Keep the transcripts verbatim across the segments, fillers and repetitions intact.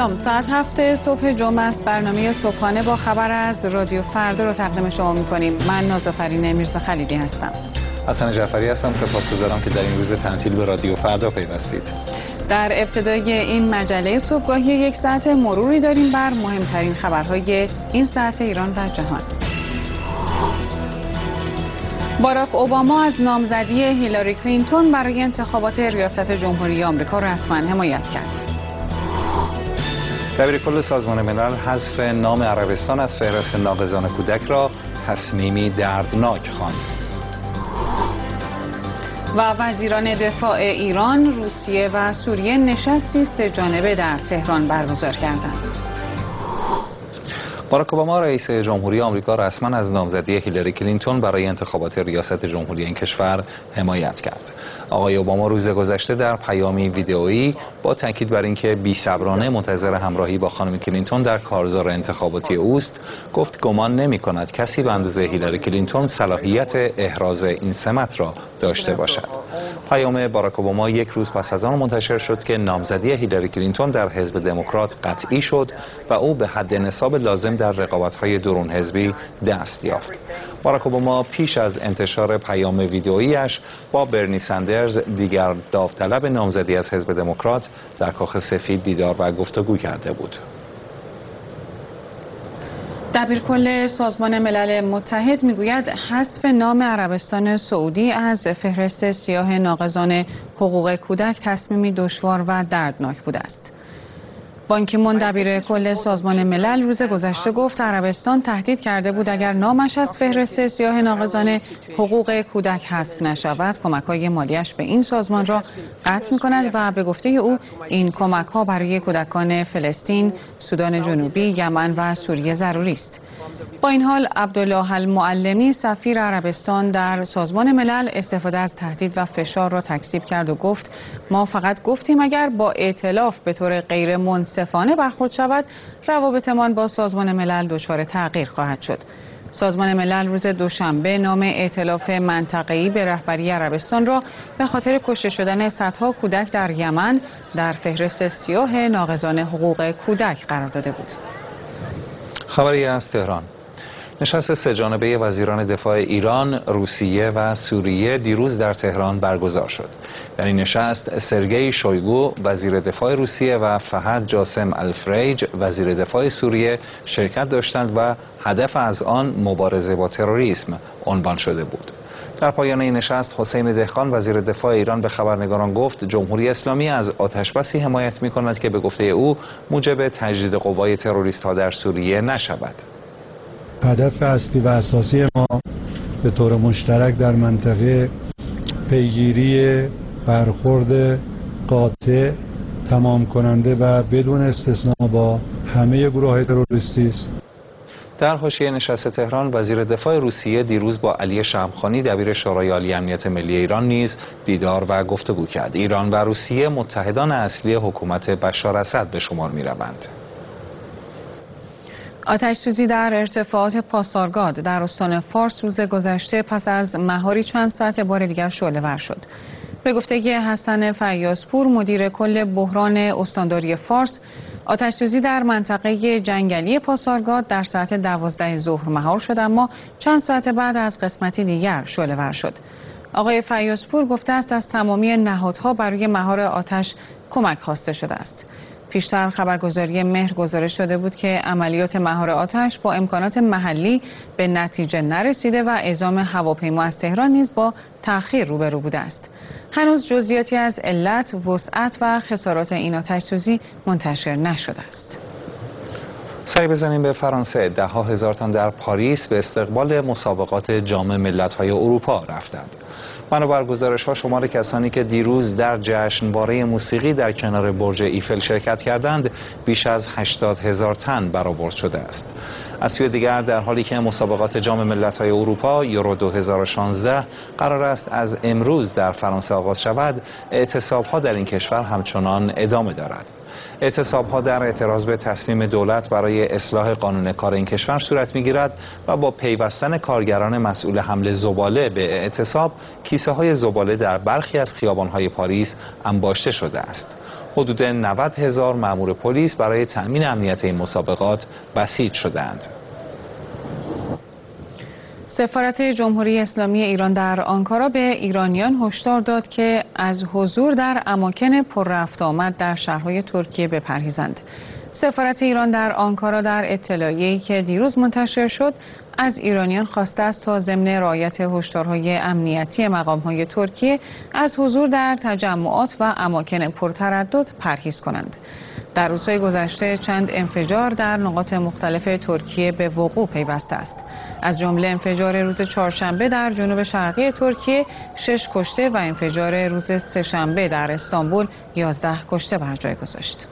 سلام، ساعت هفت صبح جمعه است. برنامه صبحانه با خبر از رادیو فردا رو تقدیم شما می‌کنیم. من نازافرین میرزا خلیلی هستم. حسن جعفری هستم. سپاسگزارم که در این روز تعطیل به رادیو فردا پیوستید. در ابتدای این مجله صبحگاهی یک ساعت مروری داریم بر مهمترین خبرهای این ساعت ایران و جهان. باراک اوباما از نامزدی هیلاری کلینتون برای انتخابات ریاست جمهوری آمریکا رسما حمایت کرد. دبیر کل سازمان ملل حذف نام عربستان از فهرست ناقضان کودک را تصمیمی دردناک خواند. و وزیران دفاع ایران، روسیه و سوریه نشستی سه جانبه در تهران برگزار کردند. باراک اوباما رئیس جمهوری آمریکا رسما از نامزدی هیلاری کلینتون برای انتخابات ریاست جمهوری این کشور حمایت کرد. آقای اوباما روز گذشته در پیامی ویدئویی با تاکید بر اینکه بی‌صبرانه منتظر همراهی با خانم کلینتون در کارزار انتخاباتی اوست، گفت گمان نمی‌کند کسی به اندازه هیلاری کلینتون صلاحیت احراز این سمت را داشته باشد. پیام باراک اوباما یک روز پس از آن منتشر شد که نامزدی هیلاری کلینتون در حزب دموکرات قطعی شد و او به حد نصاب لازم در رقابت‌های درون حزبی دست یافت. باراک اوباما پیش از انتشار پیام ویدئویی‌اش با برنی سندرز، دیگر داوطلب نامزدی از حزب دموکرات، در کاخ سفید دیدار و گفتگو کرده بود. دبیرکل سازمان ملل متحد میگوید حذف نام عربستان سعودی از فهرست سیاه ناقضان حقوق کودک تصمیمی دشوار و دردناک بوده است. بان کی مون دبیر کل سازمان ملل روز گذشته گفت عربستان تهدید کرده بود اگر نامش از فهرست سیاه ناقضان حقوق کودک حذف نشود کمک‌های مالیش به این سازمان را قطع می‌کند و به گفته او این کمک‌ها برای کودکان فلسطین، سودان جنوبی، یمن و سوریه ضروری است. با این حال عبدالله المعلمی سفیر عربستان در سازمان ملل استفاده از تهدید و فشار را تکذیب کرد و گفت ما فقط گفتیم اگر با ائتلاف به طور غیر منصفانه برخورد شود روابطمان با سازمان ملل دچار تغییر خواهد شد. سازمان ملل روز دوشنبه نام ائتلاف منطقه‌ای به رهبری عربستان را به خاطر کشته شدن صدها کودک در یمن در فهرست سیاه ناقضان حقوق کودک قرار داده بود. خبری از تهران. نشست سه جانبه وزیران دفاع ایران، روسیه و سوریه دیروز در تهران برگزار شد. در این نشست سرگئی شویگو وزیر دفاع روسیه و فهد جاسم الفریج وزیر دفاع سوریه شرکت داشتند و هدف از آن مبارزه با تروریسم عنوان شده بود. در پایان این نشست حسین دهقان وزیر دفاع ایران به خبرنگاران گفت جمهوری اسلامی از آتشبسی حمایت می‌کند که به گفته او موجب تجدید قوای تروریست‌ها در سوریه نشود. هدف اصلی و اساسی ما به طور مشترک در منطقه پیگیری برخورد قاطع تمام کننده و بدون استثنا با همه گروه‌های تروریستی است. در حاشیه نشست تهران وزیر دفاع روسیه دیروز با علی شمخانی دبیر شورای عالی امنیت ملی ایران نیز دیدار و گفتگو کرد. ایران و روسیه متحدان اصلی حکومت بشار اسد به شمار می‌روند. آتش‌سوزی در ارتفاعات پاسارگاد در استان فارس روز گذشته پس از مهاری چند ساعت بار دیگر شعله‌ور شد. به گفته حسن فیاض‌پور مدیر کل بحران استانداری فارس، آتش‌سوزی در منطقه جنگلی پاسارگاد در ساعت دوازده ظهر مهار شد اما چند ساعت بعد از قسمتی دیگر شعله‌ور شد. آقای فیاض‌پور گفته است از تمامی نهادها برای مهار آتش کمک خواسته شده است. پیشتر خبرگزاری مهر گزارش شده بود که عملیات مهار آتش با امکانات محلی به نتیجه نرسیده و اعزام هواپیما از تهران نیز با تأخیر روبرو بوده است. هنوز جزئیاتی از علت، وسعت و خسارات این آتش‌سوزی منتشر نشده است. سری بزنیم به فرانسه. ده ها هزار تن در پاریس به استقبال مسابقات جام ملت‌های اروپا رفتند. بنابر گزارش‌ها شمار کسانی که دیروز در جشنواره موسیقی در کنار برج ایفل شرکت کردند بیش از هشتاد هزار تن برآورد شده است. از سوی دیگر در حالی که مسابقات جام ملت‌های اروپا یورو دو هزار و شانزده قرار است از امروز در فرانسه آغاز شود، اعتصاب‌ها در این کشور همچنان ادامه دارد. اعتصاب‌ها در اعتراض به تصمیم دولت برای اصلاح قانون کار این کشور صورت می‌گیرد و با پیوستن کارگران مسئول حمل زباله به اعتصاب، کیسه‌های زباله در برخی از خیابان‌های پاریس انباشته شده است. حدود نود هزار مأمور پلیس برای تأمین امنیت این مسابقات بسیج شدند. سفارت جمهوری اسلامی ایران در آنکارا به ایرانیان هشدار داد که از حضور در اماکن پر رفت آمد در شهرهای ترکیه بپرهیزند. سفارت ایران در آنکارا در اطلاعیه‌ای که دیروز منتشر شد از ایرانیان خواسته است تا ضمن رعایت هشدارهای امنیتی مقام‌های ترکیه از حضور در تجمعات و اماکن پرتردد پرهیز کنند. در روزهای گذشته چند انفجار در نقاط مختلف ترکیه به وقوع پیوسته است. از جمله انفجار روز چهارشنبه در جنوب شرقی ترکیه شش کشته و انفجار روز سه‌شنبه در استانبول یازده کشته بر جای گذاشت.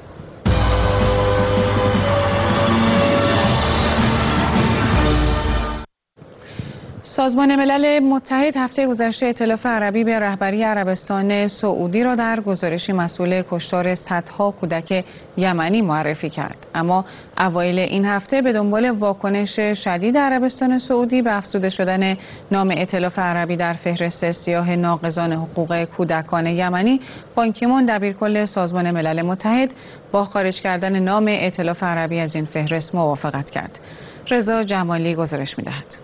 سازمان ملل متحد هفته گذشته ائتلاف عربی به رهبری عربستان سعودی را در گزارشی مسئول کشتار صدها کودک یمنی معرفی کرد. اما اوایل این هفته به دنبال واکنش شدید عربستان سعودی به افزوده شدن نام ائتلاف عربی در فهرست سیاه ناقضان حقوق کودکان یمنی، بان کی مون دبیرکل سازمان ملل متحد با خارج کردن نام ائتلاف عربی از این فهرست موافقت کرد. رضا جمالی گزارش می‌دهد.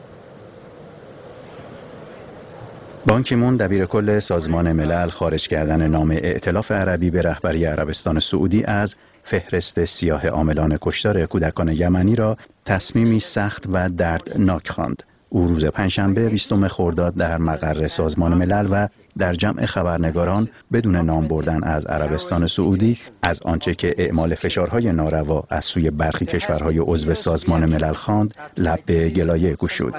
بان کی مون دبیرکل سازمان ملل خارج کردن نام ائتلاف عربی به رهبری عربستان سعودی از فهرست سیاه عاملان کشتار کودکان یمنی را تصمیمی سخت و دردناک خواند. او روز پنجشنبه بیستم خرداد در مقر سازمان ملل و در جمع خبرنگاران بدون نام بردن از عربستان سعودی از آنچه که اعمال فشارهای ناروا از سوی برخی کشورهای عضو سازمان ملل خواند لب به گلایه گشود.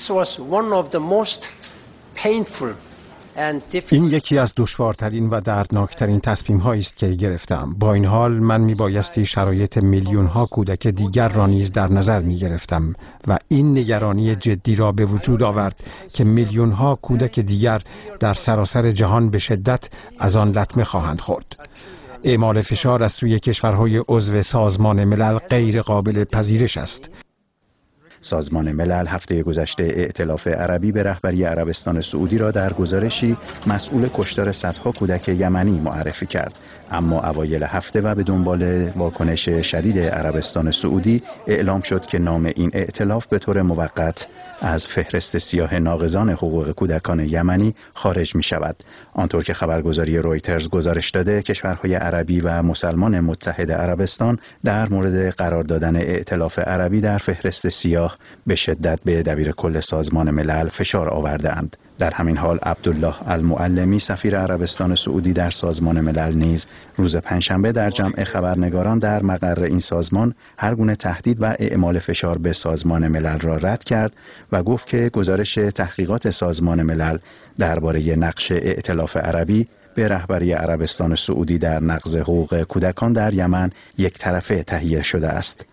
این یکی از دشوارترین و دردناکترین تصمیم هایی است که گرفتم. با این حال من می بایستی شرایط میلیون ها کودک دیگر را نیز در نظر می گرفتم و این نگرانی جدی را به وجود آورد که میلیون ها کودک دیگر در سراسر جهان به شدت از آن لطمه خواهند خورد. اعمال فشار از سوی کشورهای عضو سازمان ملل غیر قابل پذیرش است. سازمان ملل هفته گذشته ائتلاف عربی به رهبری عربستان سعودی را در گزارشی مسئول کشتار صدها کودک یمنی معرفی کرد. اما اوایل هفته و به دنبال واکنش شدید عربستان سعودی اعلام شد که نام این ائتلاف به طور موقت از فهرست سیاه ناقضان حقوق کودکان یمنی خارج می شود. آنطور که خبرگزاری رویترز گزارش داده، کشورهای عربی و مسلمان متحد عربستان در مورد قرار دادن ائتلاف عربی در فهرست سیاه به شدت به دبیرکل سازمان ملل فشار آورده اند. در همین حال عبدالله المعلمی سفیر عربستان سعودی در سازمان ملل نیز روز پنجشنبه در جمع خبرنگاران در مقر این سازمان هر گونه تهدید و اعمال فشار به سازمان ملل را رد کرد و گفت که گزارش تحقیقات سازمان ملل درباره نقش ائتلاف عربی به رهبری عربستان سعودی در نقض حقوق کودکان در یمن یک طرفه تهیه شده است.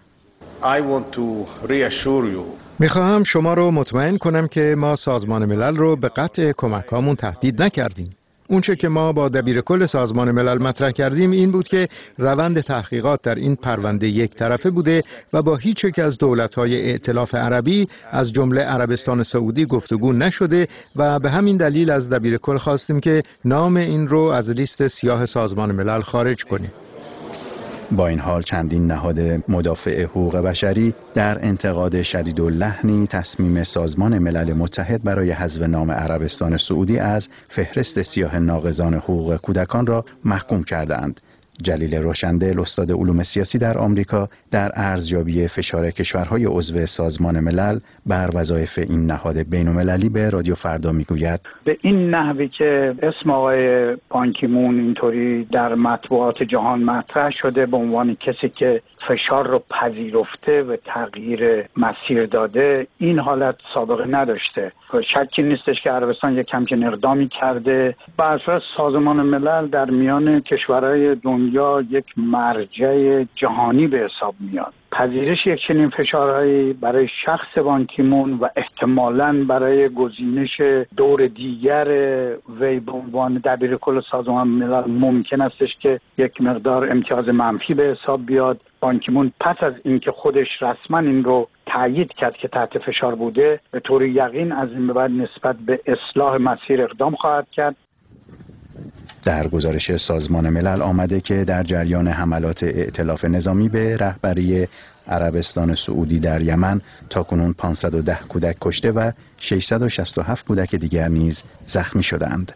میخواهم شما رو مطمئن کنم که ما سازمان ملل رو به قطع کمکامون تهدید نکردیم. اونچه که ما با دبیرکل سازمان ملل مطرح کردیم این بود که روند تحقیقات در این پرونده یک طرفه بوده و با هیچ یک از دولت‌های ائتلاف عربی از جمله عربستان سعودی گفتگو نشده و به همین دلیل از دبیرکل خواستیم که نام این رو از لیست سیاه سازمان ملل خارج کنیم. با این حال چندین نهاد مدافع حقوق بشری در انتقاد شدیداللحنی تصمیم سازمان ملل متحد برای حذف نام عربستان سعودی از فهرست سیاه ناقضان حقوق کودکان را محکوم کردند. جلیل روشندل، استاد علوم سیاسی در آمریکا، در ارزیابی فشار کشورهای عضو سازمان ملل بر وظایف این نهاد بین‌المللی به رادیو فردا میگوید: به این نحوی که اسم آقای بان کی مون اینطوری در مطبوعات جهان مطرح شده به عنوان کسی که فشار رو پذیرفته و تغییر مسیر داده، این حالت سابقه نداشته. شکی نیستش که عربستان یک همچین اقدامی کرده. بر اساس سازمان ملل در میان کشورهای دنیا یک مرجع جهانی به حساب میاد. پذیرش یک چنین فشارهایی برای شخص بان کی مون و احتمالاً برای گزینش دور دیگر وی به عنوان دبیرکل سازمان ملل ممکن استش که یک مقدار امتیاز منفی به حساب بیاد. بان کی مون پس از اینکه خودش رسما این رو تایید کرد که تحت فشار بوده، به طور یقین از این به بعد نسبت به اصلاح مسیر اقدام خواهد کرد. در گزارش سازمان ملل آمده که در جریان حملات ائتلاف نظامی به رهبری عربستان سعودی در یمن تاکنون پانصد و ده کودک کشته و ششصد و شصت و هفت کودک دیگر نیز زخمی شدند.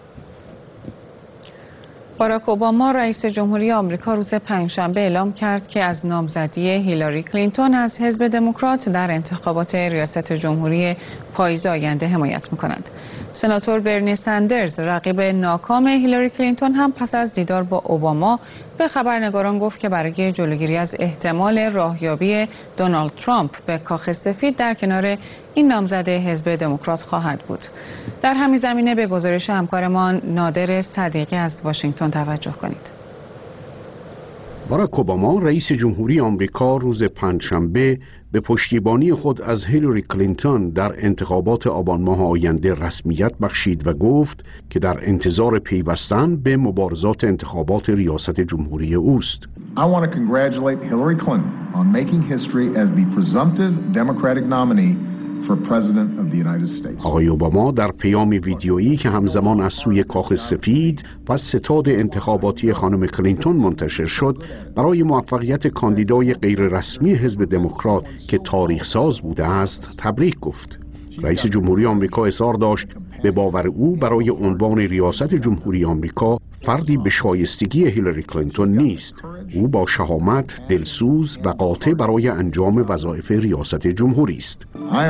باراک اوباما رئیس جمهوری آمریکا روز پنجشنبه اعلام کرد که از نامزدی هیلاری کلینتون از حزب دموکرات در انتخابات ریاست جمهوری پاییز آینده حمایت می‌کند. سناتور برنی سندرز رقیب ناکام هیلاری کلینتون هم پس از دیدار با اوباما به خبرنگاران گفت که برای جلوگیری از احتمال راهیابی دونالد ترامپ به کاخ سفید در کنار این نامزد حزب دموکرات خواهد بود. در همین زمینه به گزارش همکارمان نادر صدیقی از واشنگتن توجه کنید. باراک اوباما رئیس جمهوری آمریکا روز پنجشنبه به پشتیبانی خود از هیلاری کلینتون در انتخابات آبان ماه آینده رسمیت بخشید و گفت که در انتظار پیوستن به مبارزات انتخابات ریاست جمهوری اوست. I want to congratulate Hillary Clinton on making history as the presumptive Democratic nominee for President of the United States. آقای اوباما در پیام ویدیویی که همزمان از سوی کاخ سفید و ستاد انتخاباتی خانم کلینتون منتشر شد برای موفقیت کاندیدای غیر رسمی حزب دموکرات که تاریخ ساز بوده است تبریک گفت. رئیس جمهوری آمریکا اصرار داشت به باور او برای عنوان ریاست جمهوری آمریکا فردی به شایستگی هیلاری کلینتون نیست. او با شهامت، دلسوز و قاطع برای انجام وظایف ریاست جمهوری است.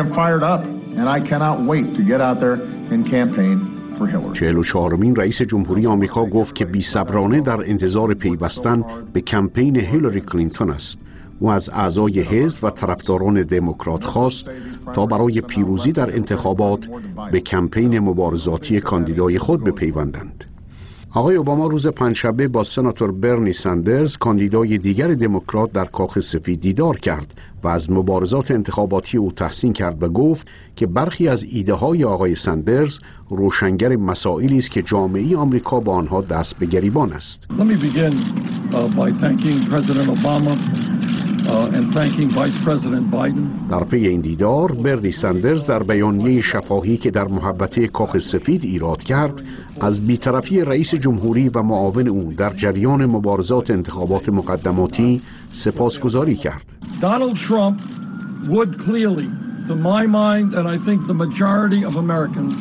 چهل و چهارمین رئیس جمهوری آمریکا گفت که بی‌صبرانه در انتظار پیوستن به کمپین هیلاری کلینتون است. او از اعضای حزب و طرفداران دموکرات خواست تا برای پیروزی در انتخابات به کمپین مبارزاتی کاندیدای خود بپیوندند. آقای اوباما روز پنجشنبه با سناتور برنی سندرز کاندیدای دیگر دموکرات در کاخ سفید دیدار کرد و از مبارزات انتخاباتی او تحسین کرد و گفت که برخی از ایده های آقای سندرز روشنگر مسائلی است که جامعه آمریکا با آنها دست به گریبان است. Let me begin uh, by thanking President Obama uh, and thanking Vice President Biden. در پی این دیدار برنی سندرز در بیانیه شفاهی که در محوطه کاخ سفید ایراد کرد از بی‌طرفی رئیس جمهوری و معاون او در جریان مبارزات انتخابات مقدماتی سپاسگزاری کرد. Donald Trump would clearly, to my mind and I think the majority of Americans,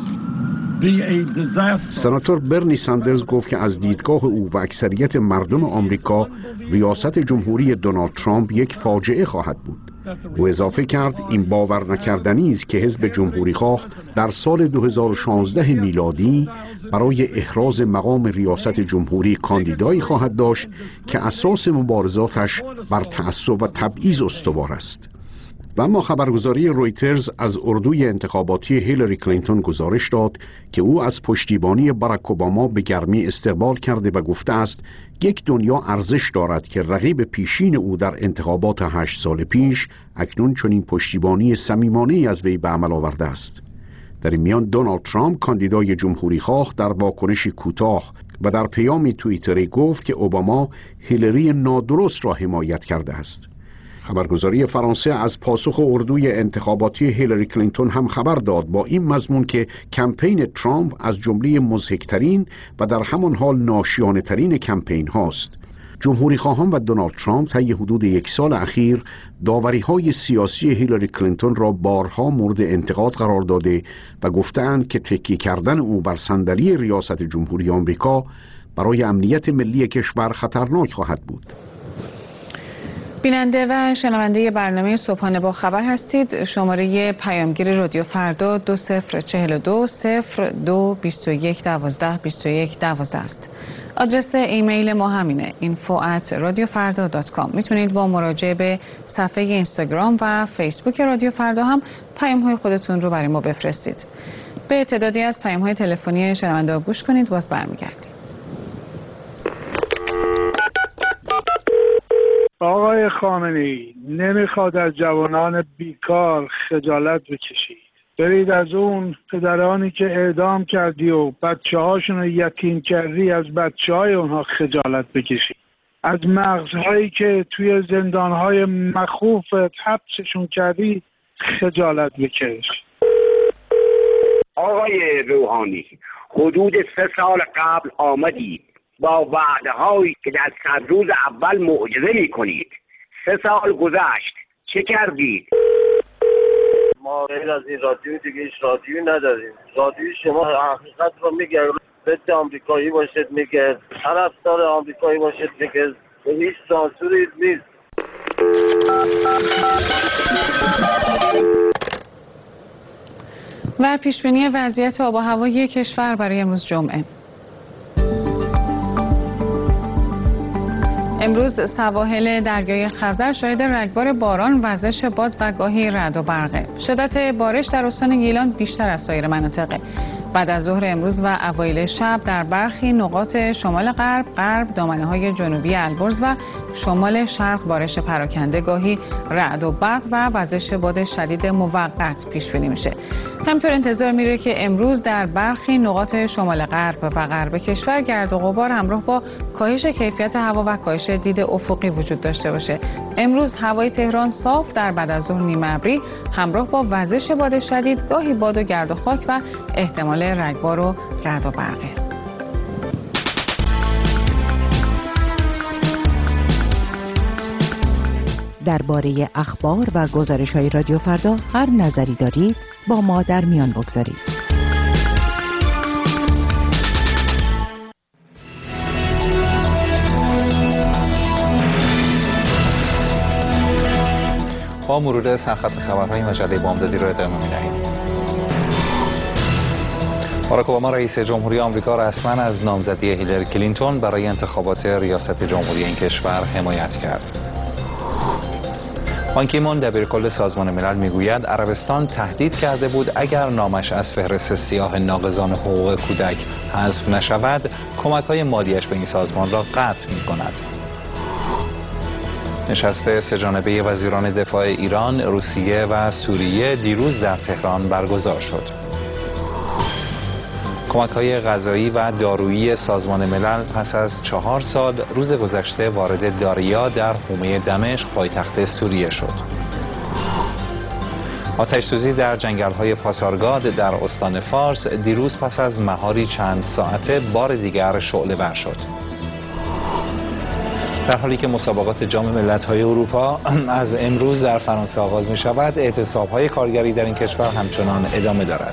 be a disaster. سناتور برنی سندرز گفت که از دیدگاه او و اکثریت مردم آمریکا ریاست جمهوری دونالد ترامپ یک فاجعه خواهد بود. او اضافه کرد این باور نکردنی است که حزب جمهوری خواه در سال دو هزار و شانزده میلادی برای احراز مقام ریاست جمهوری کاندیدایی خواهد داشت که اساس مبارزاتش بر تعصب و تبعیض استوار است. و اما خبرگزاری رویترز از اردوی انتخاباتی هیلاری کلینتون گزارش داد که او از پشتیبانی باراک اوباما به گرمی استقبال کرده و گفته است یک دنیا ارزش دارد که رقیب پیشین او در انتخابات هشت سال پیش اکنون چنین پشتیبانی صمیمانه‌ای از وی به عمل آورده است. در این میان دونالد ترامپ کاندیدای جمهوری خواه در واکنشی کوتاه و در پیامی توییتری گفت که اوباما هیلاری نادرست را حمایت کرده است. خبرگزاری فرانسه از پاسخ اردوی انتخاباتی هیلاری کلینتون هم خبر داد با این مضمون که کمپین ترامپ از جمله مضحک‌ترین و در همان حال ناشیانه‌ترین کمپین هاست. جمهوری خواهان و دونالد ترامپ طی حدود یک سال اخیر داوری‌های سیاسی هیلاری کلینتون را بارها مورد انتقاد قرار داده و گفتند که تکیه کردن او بر صندلی ریاست جمهوری آمریکا برای امنیت ملی کشور خطرناک خواهد بود. بیننده و شنونده برنامه صبحانه با خبر هستید. شماره پیامگیر رادیو فردا دو صفر چهل و دو صفر دو بیست و یک دوازده بیست و یک دوازده است. آدرس ایمیل ما همینه اینفو ات رادیو فردا دات کام. میتونید با مراجعه به صفحه اینستاگرام و فیسبوک رادیو فردا هم پیام های خودتون رو برای ما بفرستید. به تعدادی از پیام های تلفنی شنونده ها گوش کنید، باز برمیگردیم. آقای خامنه‌ای، نمیخواد از جوانان بیکار خجالت بکشی. برید از اون پدرانی که اعدام کردی و بچه هاشون رو یتیم کردی از بچه های اونها خجالت بکشی. از مغزهایی که توی زندانهای مخوف حبسشون کردی خجالت بکش. آقای روحانی، حدود سه سال قبل آمدید با وعده هایی که در صد روز اول معجزه می کنید. سه سال گذشت، چه کردید؟ ما غیر از این رادیو دیگه هیچ رادیویی نداریم. رادیوی شما حقیقت رو میگه، ضد آمریکایی باشد میگه، طرفدار آمریکایی باشد میگه، هیچ سانسوری نیست. و پیشبینی وضعیت آب و هوایی کشور برای امروز جمعه. امروز سواحل دریای خزر شاهد رگبار باران، وزش باد و گاهی رعد و برقه. شدت بارش در استان گیلان بیشتر از سایر مناطق. بعد از ظهر امروز و اوایل شب در برخی نقاط شمال غرب، غرب، دامنه‌های جنوبی البرز و شمال شرق بارش پراکنده، گاهی رعد و برق و وزش باد شدید موقت پیش بینی میشه. همینطور انتظار میره که امروز در برخی نقاط شمال غرب و غرب کشور گرد و غبار همراه با کاهش کیفیت هوا و کاهش دید افقی وجود داشته باشه. امروز هوای تهران صاف در بعد از ظهر نیمه ابری همراه با وزش باد شدید، گاهی باد و گرد و خاک و احتمال رگبار و رعد و برقه. درباره اخبار و گزارش‌های رادیو فردا هر نظری دارید با ما در میان بگذارید. با مرور سرخط خبرهای مجله بامدادی را ادامه می‌دهیم. باراک اوباما رئیس جمهوری آمریکا رسما از نامزدی هیلاری کلینتون برای انتخابات ریاست جمهوری این کشور حمایت کرد. بان کی مون دبیرکل سازمان ملل میگوید عربستان تهدید کرده بود اگر نامش از فهرست سیاه ناقضان حقوق کودک حذف نشود، کمک‌های مالیش به این سازمان را قطع می‌کند. نشست سه‌جانبه وزیران دفاع ایران، روسیه و سوریه دیروز در تهران برگزار شد. کمک‌های غذایی و دارویی سازمان ملل پس از چهار سال روز گذشته وارد داریا در حومه دمشق پایتخت سوریه شد. آتش‌سوزی در جنگل‌های پاسارگاد در استان فارس دیروز پس از مهاری چند ساعته بار دیگر شعله‌ور شد. در حالی که مسابقات جام ملت‌های اروپا از امروز در فرانسه آغاز می‌شود، اعتصاب‌های کارگری در این کشور همچنان ادامه دارد.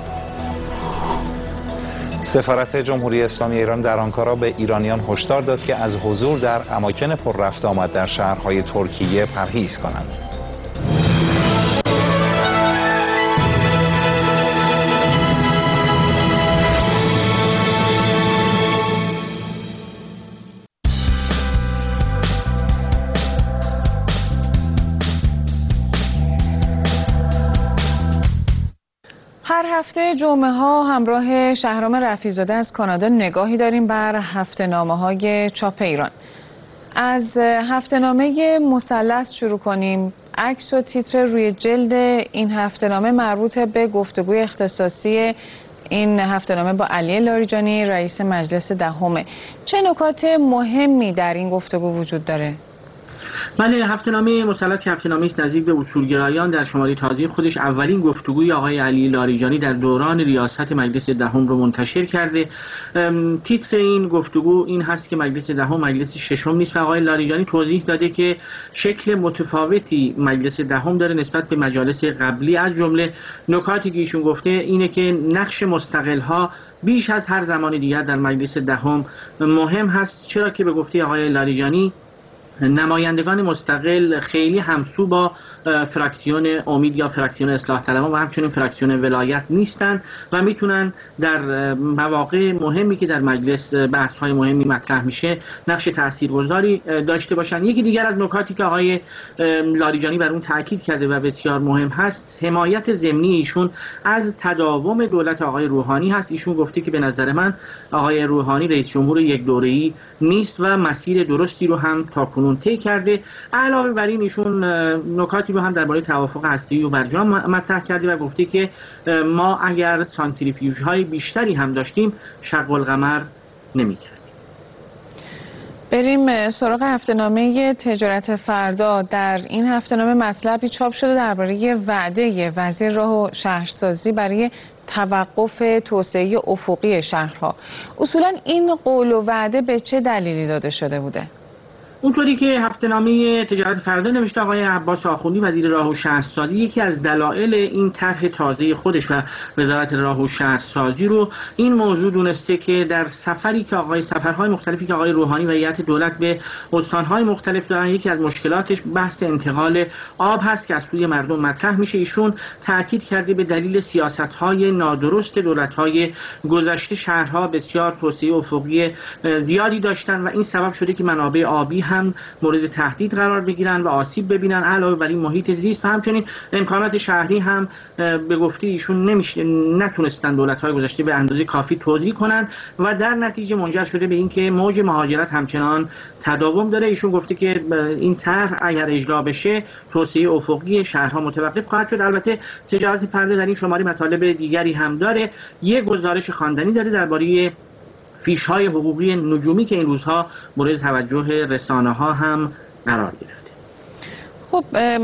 سفارت جمهوری اسلامی ایران در آنکارا به ایرانیان هشدار داد که از حضور در اماکن پر رفت آمد در شهرهای ترکیه پرهیز کنند. هر هفته جمعه ها همراه شهرام رفیع‌زاده از کانادا نگاهی داریم بر هفته‌نامه های چاپ ایران. از هفته‌نامه مثلث شروع کنیم. عکس و تیتر روی جلد این هفته‌نامه مربوط به گفتگوی اختصاصی این هفته‌نامه با علی لاریجانی رئیس مجلس دهمه. چه نکات مهمی در این گفتگو وجود داره؟ بله، هفته‌نامه مثلث که هفته‌نامه‌ای است نزدیک به اصولگرایان در شماره تازه خودش اولین گفتگوی آقای علی لاریجانی در دوران ریاست مجلس دهم رو منتشر کرده. تیتر این گفتگو این هست که مجلس دهم مجلس ششم نیست و آقای لاریجانی توضیح داده که شکل متفاوتی مجلس دهم داره نسبت به مجالس قبلی. از جمله نکاتی که ایشون گفته اینه که نقش مستقل‌ها بیش از هر زمان دیگر در مجلس دهم مهم هست، چرا که به گفته آقای لاریجانی نمایندگان مستقل خیلی همسو با فراکسیون امید یا فراکسیون اصلاح طلبان و همچنین فراکسیون ولایت نیستند و میتونن در مواقع مهمی که در مجلس بحث‌های مهمی مطرح میشه نقش تاثیرگذاری داشته باشن. یکی دیگر از نکاتی که آقای لاریجانی بر اون تاکید کرده و بسیار مهم هست حمایت ضمنی ایشون از تداوم دولت آقای روحانی هست. ایشون گفته که به نظر من آقای روحانی رئیس جمهور یک دوره‌ای نیست و مسیر درستی رو هم تاکنون طی کرده. علاوه بر این ایشون نکاتی رو هم درباره توافق هسته‌ای و برجام مطرح کرده و گفته که ما اگر سانتریفیوژهای بیشتری هم داشتیم شق القمر نمی‌کردیم. بریم سراغ هفته‌نامه تجارت فردا. در این هفته‌نامه مطلبی چاپ شده درباره وعده وزیر راه و شهرسازی برای توقف توسعه افقی شهرها. اصولا این قول و وعده به چه دلیلی داده شده بوده؟ اونطوری که هفته‌نامه تجارت فردا نوشته آقای عباس آخوندی وزیر راه و شهرسازی، یکی از دلایل این طرح تازه خودش و وزارت راه و شهرسازی رو این موضوع دونسته که در سفری که آقای سفرهای مختلفی که آقای روحانی و هیئت دولت به استانهای مختلف دارن، یکی از مشکلاتش بحث انتقال آب هست که از سوی مردم مطرح میشه. ایشون تاکید کرده به دلیل سیاست‌های نادرست دولت‌های گذشته شهرها بسیار توسعه افقی زیادی داشتن و این سبب شده که منابع آبی هم مورد تهدید قرار بگیرن و آسیب ببینن، علاوه بر این محیط زیست و همچنین امکانات شهری هم به گفته ایشون نمیشه نتونستن دولت‌های گذشته به اندازه کافی توزیع کنن و در نتیجه منجر شده به اینکه موج مهاجرت همچنان تداوم داره. ایشون گفته که این طرح اگر اجرا بشه توسعه افقی شهرها متوقف خواهد شد. البته تجارت فردا در این شماره مطالب دیگری هم داره. یک گزارش خواندنی داره درباره فیش‌های حقوقی نجومی که این روزها مورد توجه رسانه‌ها هم قرار گرفته. خب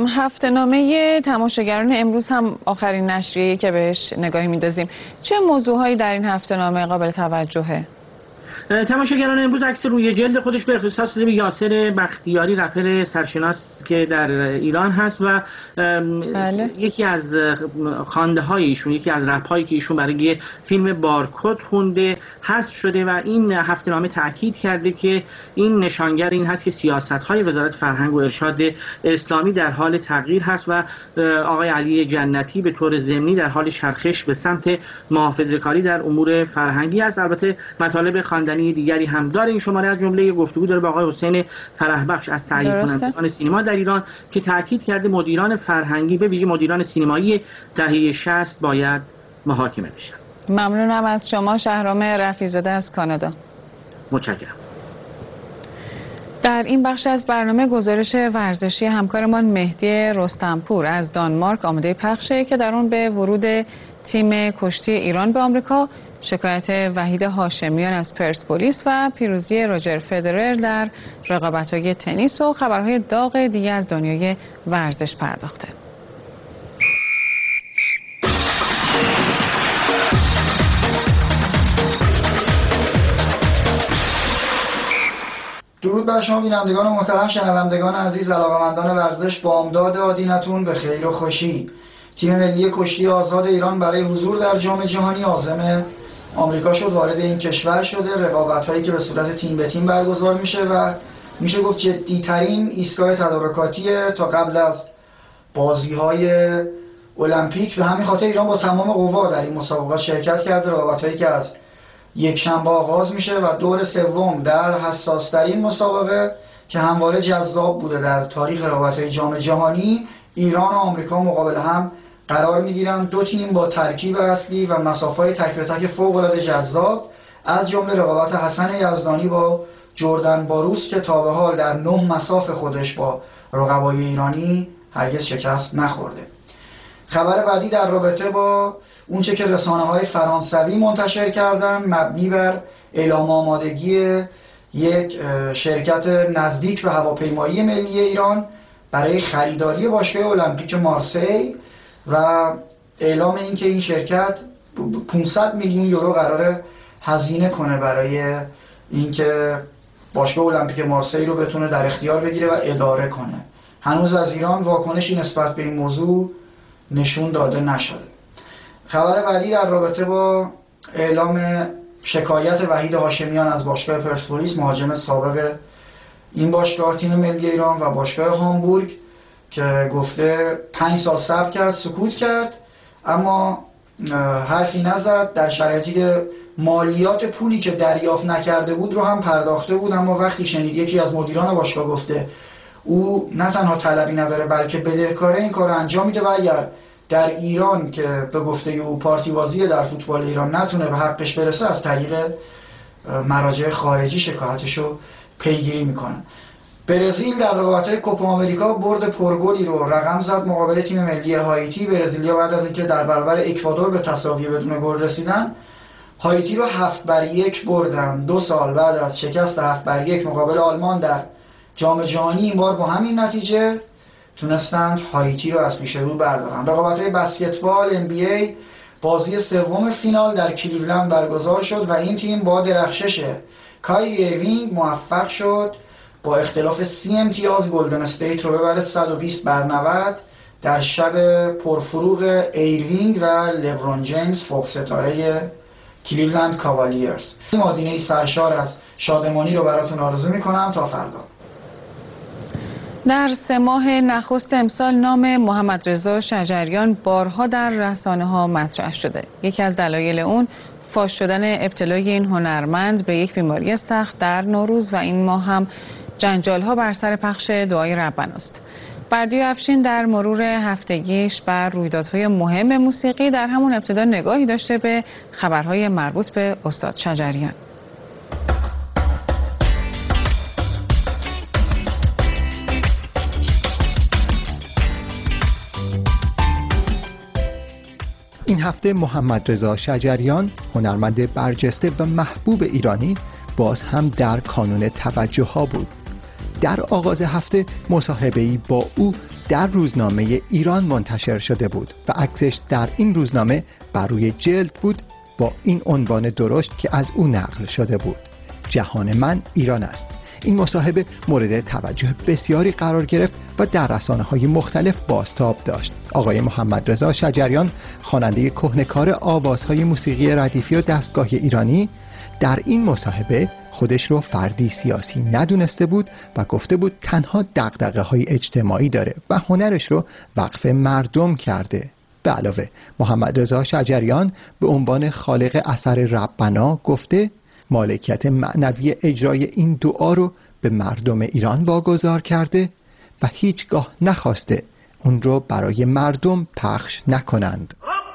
هفته‌نامه تماشاگران امروز هم آخرین نشریه‌ای که بهش نگاهی می‌اندازیم. چه موضوعهایی در این هفته‌نامه قابل توجهه؟ تماشاگران امروز عکس روی جلد خودش به اختصاص داده به یاسر بختیاری، رپر سرشناس که در ایران هست و بله. یکی از خوانده های ایشون، یکی از رپ هایی که ایشون برای فیلم بارکد خونده حذف شده و این هفته‌نامه تاکید کرده که این نشانگر این هست که سیاست های وزارت فرهنگ و ارشاد اسلامی در حال تغییر هست و آقای علی جنتی به طور ضمنی در حال چرخش به سمت محافظه‌کاری در امور فرهنگی است. البته مطالب خواندنی دیگری هم داره. این شماره از جمله گفتگو داره با آقای حسین فرحبخش از تهیه کنندگان سینما در ایران که تاکید کرده مدیران فرهنگی به ویژه مدیران سینمایی دهه شصت باید محاکمه بشن. ممنونم از شما شهرام رفیع‌زاده از کانادا. متشکرم. در این بخش از برنامه گزارش ورزشی همکارمان مهدی رستمپور از دانمارک آماده پخشه که در آن به ورود تیم کشتی ایران به آمریکا، شکایت وحید هاشمیان از پرسپولیس و پیروزی روجر فدرر در رقابت‌های تنیس و خبرهای داغ دیگه از دنیای ورزش پرداخته. درود بر شما بینندگان محترم، شنوندگان عزیز، علاقه‌مندان ورزش. با امداد آدینتون به خیر و خوشی تیم ملی کشتی آزاد ایران برای حضور در جام جهانی عازم آمریکا شد. وارد این کشور شده. رقابت‌هایی که به صورت تیم به تیم برگزار میشه و میشه گفت جدی‌ترین ایستگاه تدارکاتیه تا قبل از بازی‌های المپیک. به همین خاطر ایران با تمام قوا در این مسابقات شرکت کرده. رقابت‌هایی که از یک شنبه آغاز میشه و دور سوم در حساس‌ترین مسابقه که همواره جذاب بوده در تاریخ رقابت‌های جام جهانی، ایران و آمریکا مقابل هم قرار میگیرن. دو تیم با ترکیب اصلی و مسافه‌های تک به تک فوق‌العاده جذاب، از جمله رقابت حسن یزدانی با جردن باروس که تا به حال در نه مساف خودش با رقبای ایرانی هرگز شکست نخورده. خبر بعدی در رابطه با اونچه که رسانه‌های فرانسوی منتشر کردن مبنی بر اعلام آمادگی یک شرکت نزدیک به هواپیمایی ملی ایران برای خریداری باشگاه المپیک مارسی و اعلام اینکه این شرکت پانصد میلیون یورو قراره هزینه کنه برای اینکه باشگاه المپیک مارسی رو بتونه در اختیار بگیره و اداره کنه. هنوز از ایران واکنشی نسبت به این موضوع نشون داده نشده. خبر بعدی در رابطه با اعلام شکایت وحید هاشمیان از باشگاه پرسپولیس، مهاجم سابق این باشگاه تیم ملی ایران و باشگاه هامبورگ، که گفته پنج سال صبر کرد، سکوت کرد، اما حرفی نزد. در شرایطی که مالیات پولی که دریافت نکرده بود رو هم پرداخته بود، اما وقتی شنید یکی از مدیران باشگاه گفته او نه تنها طلبی نداره بلکه بدهکاره، این کار رو انجام میده و اگر در ایران که به گفته او پارتی بازی در فوتبال ایران نتونه به حقش برسه، از طریق مراجع خارجی شکایتشو پیگیری میکنه. برزیل در رقابت‌های کوپا آمریکا برد پرگلی رو رقم زد مقابل تیم ملی هایتی. برزیلیا بعد از اینکه در برابر اکوادور به تساوی بدون گل رسیدن، هایتی رو هفت بر یک بردن. دو سال بعد از شکست هفت بر یک مقابل آلمان در جام جهانی، این بار با همین نتیجه تونستند هایتی رو از پیش رو بردارن. رقابت‌های بسکتبال ان بی ای بازی سوم فینال در کلیولند برگزار شد و این تیم با درخشش کایری ایرینگ موفق شد با اختلاف سی امتیاز گلدن استیت رو ببره صد و بیست بر نود در شب پرفروغ ایرینگ و لبرون جیمز فوق ستاره کلیولند کاوالیرز. مادینه سرشار از شادمانی رو براتون آرزو میکنم تا فردا. در سه ماه نخست امسال نام محمد رضا شجریان بارها در رسانه ها مطرح شده. یکی از دلایل اون فاش شدن ابتلای این هنرمند به یک بیماری سخت در نوروز و این ماه هم جنجال ها بر سر پخش دعای ربناست. بردیا افشین در مرور هفتگیش بر رویدادهای مهم موسیقی در همون ابتدا نگاهی داشته به خبرهای مربوط به استاد شجریان. این هفته محمد رضا شجریان، هنرمند برجسته و محبوب ایرانی، باز هم در کانون توجه ها بود. در آغاز هفته مصاحبه‌ای با او در روزنامه ایران منتشر شده بود و عکسش در این روزنامه بر روی جلد بود با این عنوان درشت که از او نقل شده بود: جهان من ایران است. این مصاحبه مورد توجه بسیاری قرار گرفت و در رسانه‌های مختلف بازتاب داشت. آقای محمد رضا شجریان، خواننده کهنه‌کار آوازهای موسیقی ردیفی و دستگاهی ایرانی، در این مصاحبه خودش رو فردی سیاسی ندونسته بود و گفته بود تنها دغدغه‌های اجتماعی داره و هنرش رو وقف مردم کرده. به علاوه محمد رضا شجریان به عنوان خالق اثر ربنا گفته مالکیت معنوی اجرای این دعا رو به مردم ایران واگذار کرده و هیچگاه نخواسته اون رو برای مردم پخش نکنند.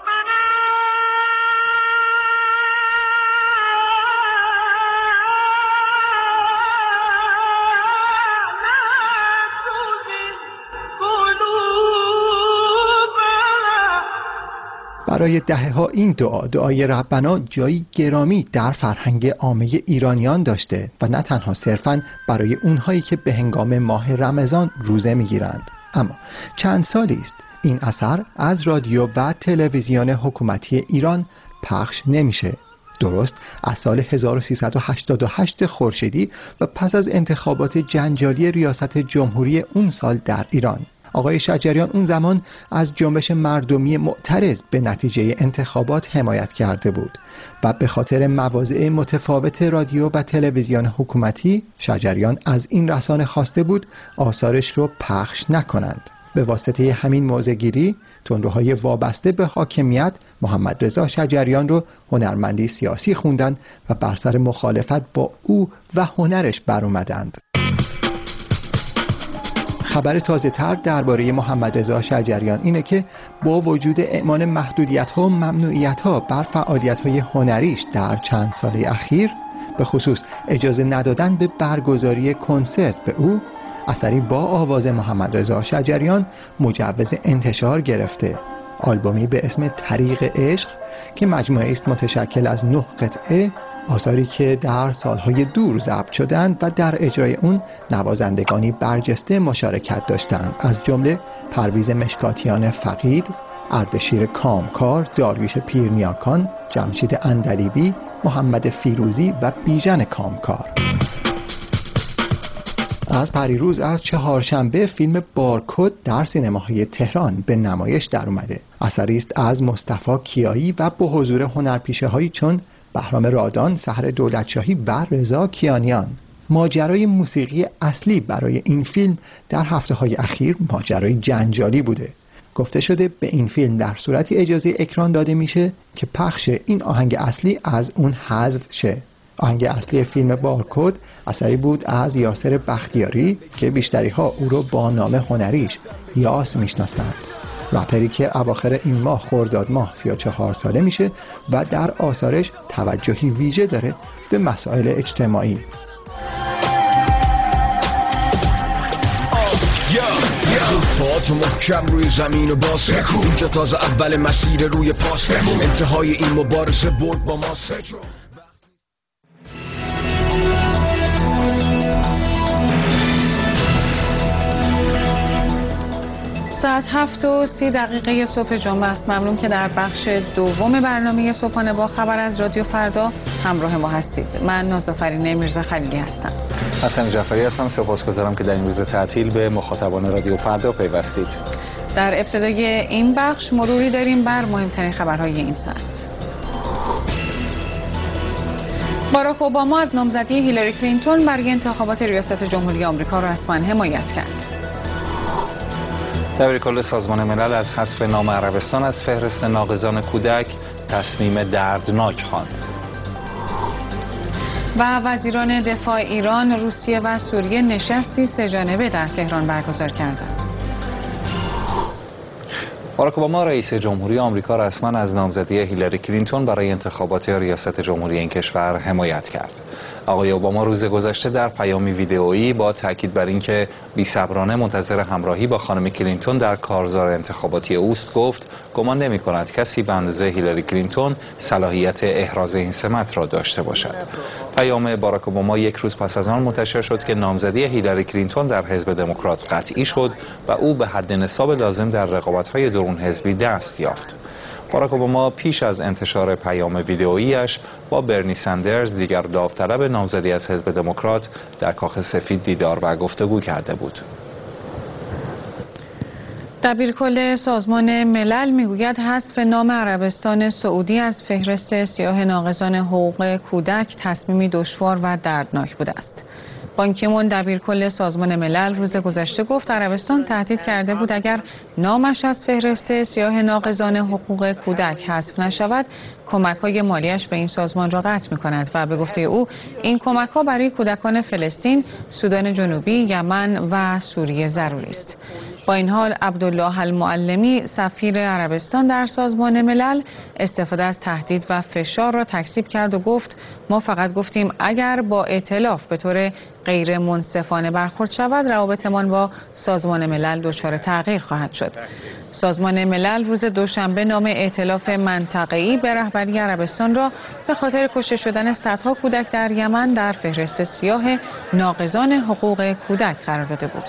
برای دهه‌ها این دعا، دعای ربنا، جایی گرامی در فرهنگ عامه ایرانیان داشته و نه تنها صرفاً برای اونهایی که به هنگام ماه رمضان روزه میگیرند. اما چند سالی است این اثر از رادیو و تلویزیون حکومتی ایران پخش نمیشه. درست از سال هزار و سیصد و هشتاد و هشت خورشیدی و پس از انتخابات جنجالی ریاست جمهوری اون سال در ایران. آقای شجریان اون زمان از جنبش مردمی معترض به نتیجه انتخابات حمایت کرده بود و به خاطر مواضع متفاوت رادیو و تلویزیون حکومتی شجریان از این رسانه خواسته بود آثارش رو پخش نکنند. به واسطه همین موضع‌گیری تندروهای وابسته به حاکمیت محمد رضا شجریان رو هنرمندی سیاسی خوندند و بر سر مخالفت با او و هنرش بر اومدند. خبر تازه تر درباره محمد رضا شجریان اینه که با وجود اعمال محدودیت ها و ممنوعیت ها بر فعالیت های هنریش در چند سال اخیر، به خصوص اجازه ندادن به برگزاری کنسرت به او، اثری با آواز محمد رضا شجریان مجوز انتشار گرفته. آلبومی به اسم طریق عشق که مجموعه است متشکل از نه قطعه، آثاری که در سالهای دور ضبط شدند و در اجرای اون نوازندگانی برجسته مشارکت داشتند، از جمله پرویز مشکاتیان فقید، اردشیر کامکار، داریوش پیرنیاکان، جمشید اندلیبی، محمد فیروزی و بیژن کامکار. از پریروز از چهارشنبه فیلم بارکد در سینماهای تهران به نمایش در اومده. اثری است از مصطفی کیایی و با حضور هنرپیشه‌هایی چون بهرام رادان، سحر دولتشاهی و رضا کیانیان. ماجرای موسیقی اصلی برای این فیلم در هفته‌های اخیر ماجرای جنجالی بوده. گفته شده به این فیلم در صورتی اجازه اکران داده میشه که پخش این آهنگ اصلی از اون حذف شه. آهنگ اصلی فیلم بارکد اثری بود از یاسر بختیاری که بیشتری ها او رو با نام هنریش یاس میشناسند. رپری که اواخر این ماه خرداد ماه سی و چهار ساله میشه و در آثارش توجهی ویژه داره به مسائل اجتماعی. پاتو محکم روی زمین و باز اینجا تازه اول مسیر روی پاس انتهای این مبارزه برد با ما سجو. ساعت هفت و سی دقیقه صبح جمعه است. ممنون که در بخش دوم برنامه صبحانه با خبر از رادیو فردا همراه ما هستید. من نازآفرین میرزا خلیلی هستم. حسن جعفری هستم. سپاسگزارم که در این روز تعطیل به مخاطبان رادیو فردا پیوستید. در ابتدای این بخش مروری داریم بر مهمترین خبرهای این ساعت. باراک اوباما از نامزدی هیلاری کلینتون برای انتخابات ریاست جمهوری آمریکا رسما حمایت کرد. دبیرکل سازمان ملل از حذف نام عربستان از فهرست ناقضان کودک تصمیم دردناک خواند. و وزیران دفاع ایران، روسیه و سوریه نشستی سه‌جانبه در تهران برگزار کردند. باراک اوباما رئیس جمهوری آمریکا رسما از نامزدی هیلاری کلینتون برای انتخابات ریاست جمهوری این کشور حمایت کرد. آقای اوباما روز گذشته در پیامی ویدئویی با تاکید بر اینکه بی‌صبرانه منتظر همراهی با خانم کلینتون در کارزار انتخاباتی اوست گفت گمان نمی‌کند کسی به اندازه هیلاری کلینتون صلاحیت احراز این سمت را داشته باشد. پیام باراک اوباما یک روز پس از آن منتشر شد که نامزدی هیلاری کلینتون در حزب دموکرات قطعی شد و او به حد نصاب لازم در رقابت‌های درون حزبی دست یافت. باراک اوباما پیش از انتشار پیام ویدئویی‌اش با برنی سندرز دیگر داوطلب نامزدی از حزب دموکرات در کاخ سفید دیدار و گفتگو کرده بود. دبیرکل سازمان ملل میگوید حذف نام عربستان سعودی از فهرست سیاه ناقضان حقوق کودک تصمیمی دشوار و دردناک بوده است. بان کی مون دبیرکل سازمان ملل روز گذشته گفت عربستان تهدید کرده بود اگر نامش از فهرست سیاه ناقضان حقوق کودک حذف نشود کمک‌های مالیش به این سازمان را قطع می‌کند و به گفته او این کمک‌ها برای کودکان فلسطین، سودان جنوبی، یمن و سوریه ضروری است. با این حال عبدالله المعلمی سفیر عربستان در سازمان ملل استفاده از تهدید و فشار را تکذیب کرد و گفت ما فقط گفتیم اگر با ائتلاف به طور غیر منصفانه برخورد شود روابطمان با سازمان ملل دچار تغییر خواهد شد. سازمان ملل روز دوشنبه نام ائتلاف منطقه‌ای به رهبری عربستان را به خاطر کشته شدن صدها کودک در یمن در فهرست سیاه ناقضان حقوق کودک قرار داده بود.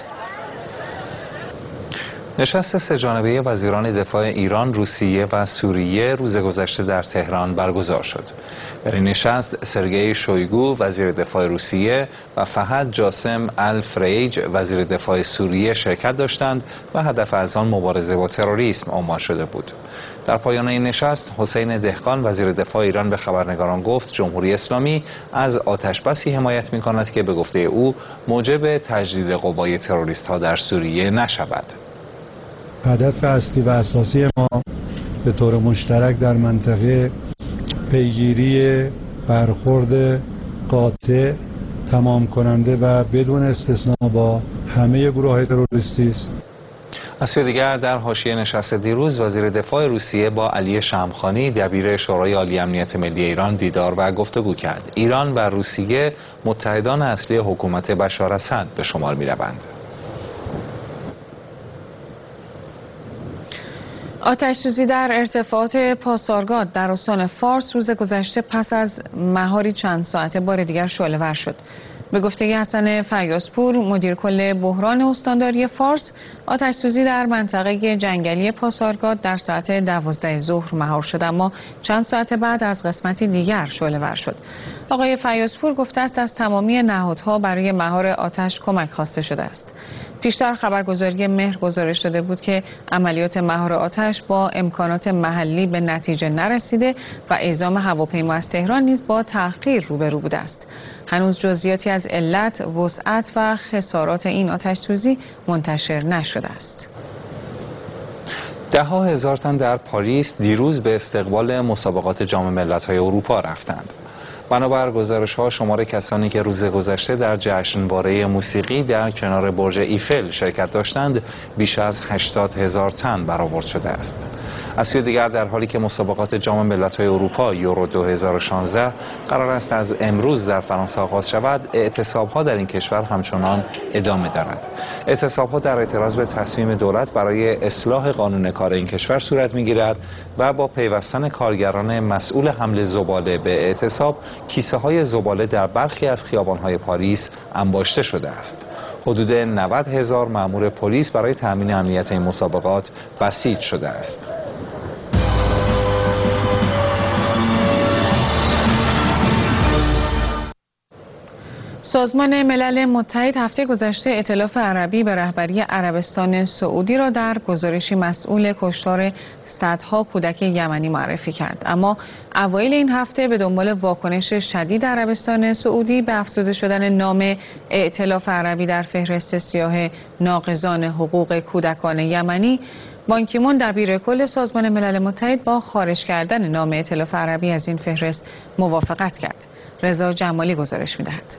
نشست سه‌جانبه وزیران دفاع ایران، روسیه و سوریه روز گذشته در تهران برگزار شد. در این نشست سرگئی شویگو وزیر دفاع روسیه و فهد جاسم الفریج وزیر دفاع سوریه شرکت داشتند و هدف از آن مبارزه با تروریسم عنوان شده بود. در پایان این نشست حسین دهقان وزیر دفاع ایران به خبرنگاران گفت جمهوری اسلامی از آتش‌بسی حمایت می‌کند که به گفته او موجب تجدید قوای تروریست‌ها در سوریه نشود. هدف اصلی و اساسی ما به طور مشترک در منطقه پیگیری برخورد قاطع تمام کننده و بدون استثنا با همه گروه‌های تروریستی است. از سوی دیگر در حاشیه نشست دیروز وزیر دفاع روسیه با علی شمخانی دبیر شورای عالی امنیت ملی ایران دیدار و گفتگو کرد. ایران و روسیه متحدان اصلی حکومت بشار اسد به شمار می‌روند. آتش‌سوزی در ارتفاعات پاسارگاد در استان فارس روز گذشته پس از مهاری چند ساعته بار دیگر شعله‌ور شد. به گفته حسن فیاض‌پور مدیر کل بحران استانداری فارس، آتش‌سوزی در منطقه جنگلی پاسارگاد در ساعت دوازده ظهر مهار شد اما چند ساعت بعد از قسمتی دیگر شعله‌ور شد. آقای فیاض‌پور گفته است از تمامی نهادها برای مهار آتش کمک خواسته شده است. پیشتر خبرگزاری مهر گزارش داده بود که عملیات مهار آتش با امکانات محلی به نتیجه نرسیده و اعزام هواپیما از تهران نیز با تأخیر روبرو بوده است. هنوز جزئیاتی از علت، وسعت و خسارات این آتش‌سوزی منتشر نشده است. ده ها هزار تن در پاریس دیروز به استقبال مسابقات جام ملت‌های اروپا رفتند. بنابر گزارش‌ها شمار کسانی که روز گذشته در جشنواره موسیقی در کنار برج ایفل شرکت داشتند بیش از هشتاد هزار تن برآورد شده است. از سوی دیگر در حالی که مسابقات جام ملت‌های اروپا یورو دو هزار و شانزده قرار است از امروز در فرانسه آغاز شود، اعتصاب‌ها در این کشور همچنان ادامه دارد. اعتصاب‌ها در اعتراض به تصمیم دولت برای اصلاح قانون کار این کشور صورت می‌گیرد و با پیوستن کارگران مسئول حمل زباله به اعتصاب، کیسه‌های زباله در برخی از خیابان‌های پاریس انباشته شده است. حدود نود هزار مأمور پلیس برای تأمین امنیت این مسابقات بسیج شده است. سازمان ملل متحد هفته گذشته ائتلاف عربی به رهبری عربستان سعودی را در گزارشی مسئول کشتار صدها کودک یمنی معرفی کرد. اما اوایل این هفته به دنبال واکنش شدید عربستان سعودی به افزوده شدن نام ائتلاف عربی در فهرست سیاه ناقضان حقوق کودکان یمنی، بان کی مون دبیر کل سازمان ملل متحد با خارج کردن نام ائتلاف عربی از این فهرست موافقت کرد. رضا جمالی گزارش می‌دهد.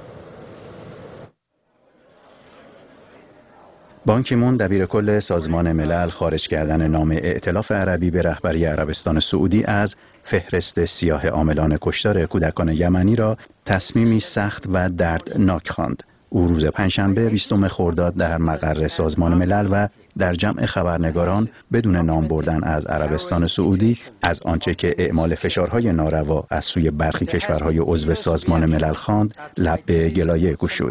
بان کی مون دبیر کل سازمان ملل خارج کردن نام ائتلاف عربی به رهبری عربستان سعودی از فهرست سیاه عاملان کشتار کودکان یمنی را تصمیمی سخت و دردناک خواند. او روز پنجشنبه بیستم خرداد در مقر سازمان ملل و در جمع خبرنگاران بدون نام بردن از عربستان سعودی از آنچه که اعمال فشارهای ناروا از سوی برخی کشورهای عضو سازمان ملل خواند، لب به گلایه گشود.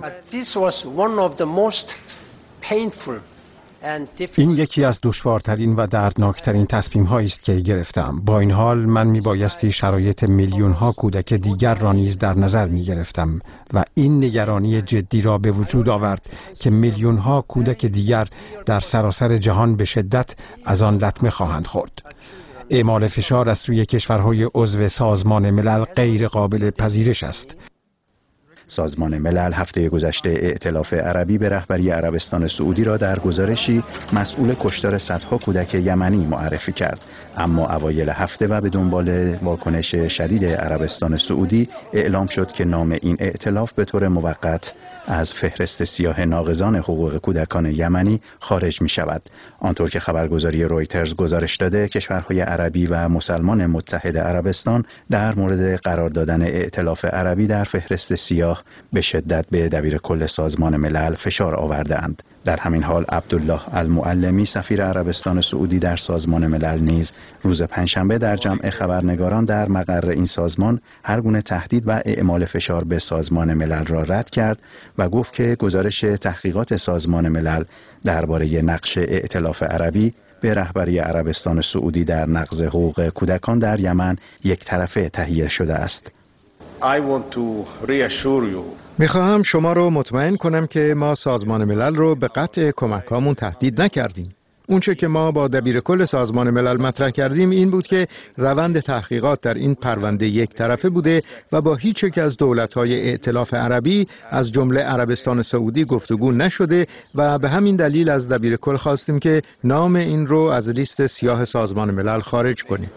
این یکی از دشوارترین و دردناکترین تصمیم هایی است که گرفتم. با این حال من می بایستی شرایط میلیون ها کودک دیگر را نیز در نظر می گرفتم و این نگرانی جدی را به وجود آورد که میلیون ها کودک دیگر در سراسر جهان به شدت از آن لطمه خواهند خورد. اعمال فشار از سوی کشورهای عضو سازمان ملل غیر قابل پذیرش است. سازمان ملل هفته گذشته ائتلاف عربی به رهبری عربستان سعودی را در گزارشی مسئول کشتار صدها کودک یمنی معرفی کرد. اما اوایل هفته و به دنبال واکنش شدید عربستان سعودی اعلام شد که نام این ائتلاف به طور موقت از فهرست سیاه ناقضان حقوق کودکان یمنی خارج می شود. آنطور که خبرگزاری رویترز گزارش داده، کشورهای عربی و مسلمان متحد عربستان در مورد قرار دادن ائتلاف عربی در فهرست سیاه به شدت به دبیر کل سازمان ملل فشار آورده‌اند. در همین حال عبدالله المعلمی سفیر عربستان سعودی در سازمان ملل نیز روز پنجشنبه در جمع خبرنگاران در مقر این سازمان هر گونه تهدید و اعمال فشار به سازمان ملل را رد کرد و گفت که گزارش تحقیقات سازمان ملل درباره نقش ائتلاف عربی به رهبری عربستان سعودی در نقض حقوق کودکان در یمن یک طرفه تهیه شده است. I want to reassure you. میخواهم شما رو مطمئن کنم که ما سازمان ملل رو به قطع کمکامون تهدید نکردیم. اونچه که ما با دبیر کل سازمان ملل مطرح کردیم این بود که روند تحقیقات در این پرونده یک طرفه بوده و با هیچ یک از دولت‌های ائتلاف عربی از جمله عربستان سعودی گفتگو نشده و به همین دلیل از دبیر کل خواستیم که نام این رو از لیست سیاه سازمان ملل خارج کنیم.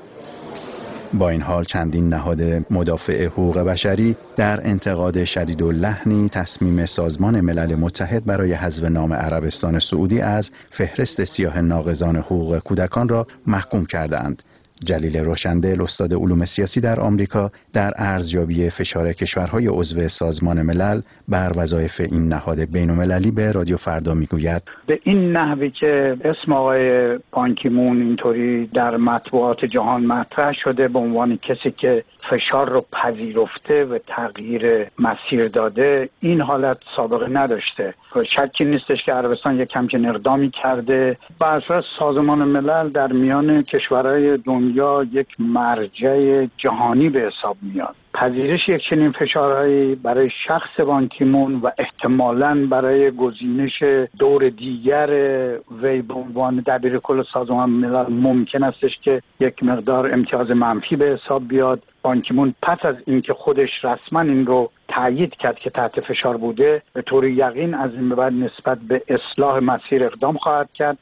با این حال چندین نهاد مدافع حقوق بشری در انتقاد شدید و لحنی تصمیم سازمان ملل متحد برای حذف نام عربستان سعودی از فهرست سیاه ناقضان حقوق کودکان را محکوم کردند. جلیل روشندل، استاد علوم سیاسی در آمریکا، در ارزیابی فشار کشورهای عضو سازمان ملل بر وظایف این نهاد بین‌المللی به رادیو فردا میگوید: به این نحوی که اسم آقای بان کی مون اینطوری در مطبوعات جهان مطرح شده به عنوان کسی که فشار رو پذیرفته و تغییر مسیر داده، این حالت سابقه نداشته. شکی نیستش که عربستان یک همچین اقدامی کرده. به اساس سازمان ملل در میان کشورهای دنیا یک مرجع جهانی به حساب میاد. پذیرش یک چنین فشارهایی برای شخص بان کی مون و احتمالاً برای گزینش دور دیگر وی به عنوان دبیر کل سازمان ملل ممکن استش که یک مقدار امتیاز منفی به حساب بیاد. بان کی مون پس از اینکه خودش رسما این رو تایید کرد که تحت فشار بوده، به طور یقین از این به بعد نسبت به اصلاح مسیر اقدام خواهد کرد.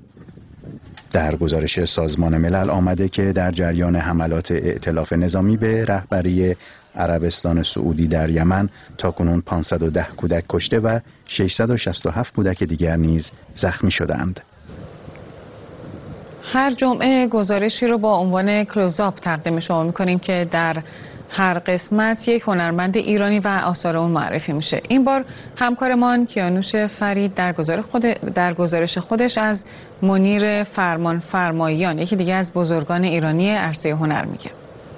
در گزارش سازمان ملل آمده که در جریان حملات ائتلاف نظامی به رهبری عربستان سعودی در یمن تاکنون پانصد و ده کودک کشته و ششصد و شصت و هفت کودک دیگر نیز زخمی شدند. هر جمعه گزارشی رو با عنوان کلوزآپ تقدیم شما می‌کنیم که در هر قسمت یک هنرمند ایرانی و آثار اون معرفی میشه. این بار همکارمان کیانوش فرید در گزارش خود در گزارش خودش از منیر فرمان فرماییان، یکی دیگه از بزرگان ایرانی عرصه هنر، میگه.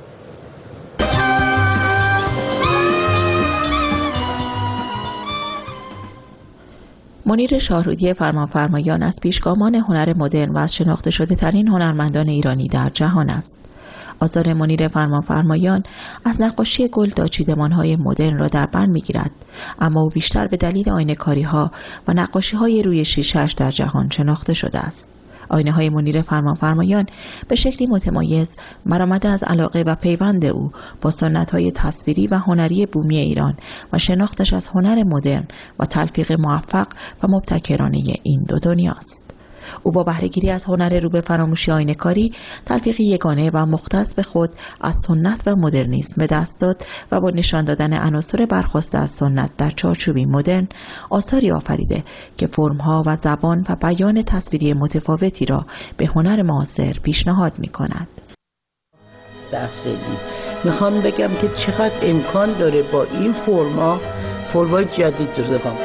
منیر شاهرودی فرمانفرمایان از پیشگامان هنر مدرن و از شناخته شده ترین هنرمندان ایرانی در جهان است. آثار منیر فرمانفرمایان از نقاشی گل تا چیدمان‌های مدرن را در بر می‌گیرد، اما او بیشتر به دلیل آینه‌کاری‌ها و نقاشی‌های روی شیشه‌اش در جهان شناخته شده است. آینه‌های منیر فرمانفرمایان به شکلی متمایز برآمده از علاقه و پیوند او با سنت‌های تصویری و هنری بومی ایران و شناختش از هنر مدرن و تلفیق موفق و مبتکرانه این دو دنیاست. او با بهره‌گیری از هنر رو به فراموشی آینه‌کاری، تلفیقی یگانه و مختص به خود از سنت و مدرنیسم به دست داد و با نشان دادن عناصر برخواسته از سنت در چارچوبی مدرن آثاری آفریده که فرم‌ها و زبان و بیان تصویری متفاوتی را به هنر معاصر پیشنهاد می‌کند. تحصیلی میخوام بگم که چقدر امکان داره با این فرما فرمای جدید درست کنم.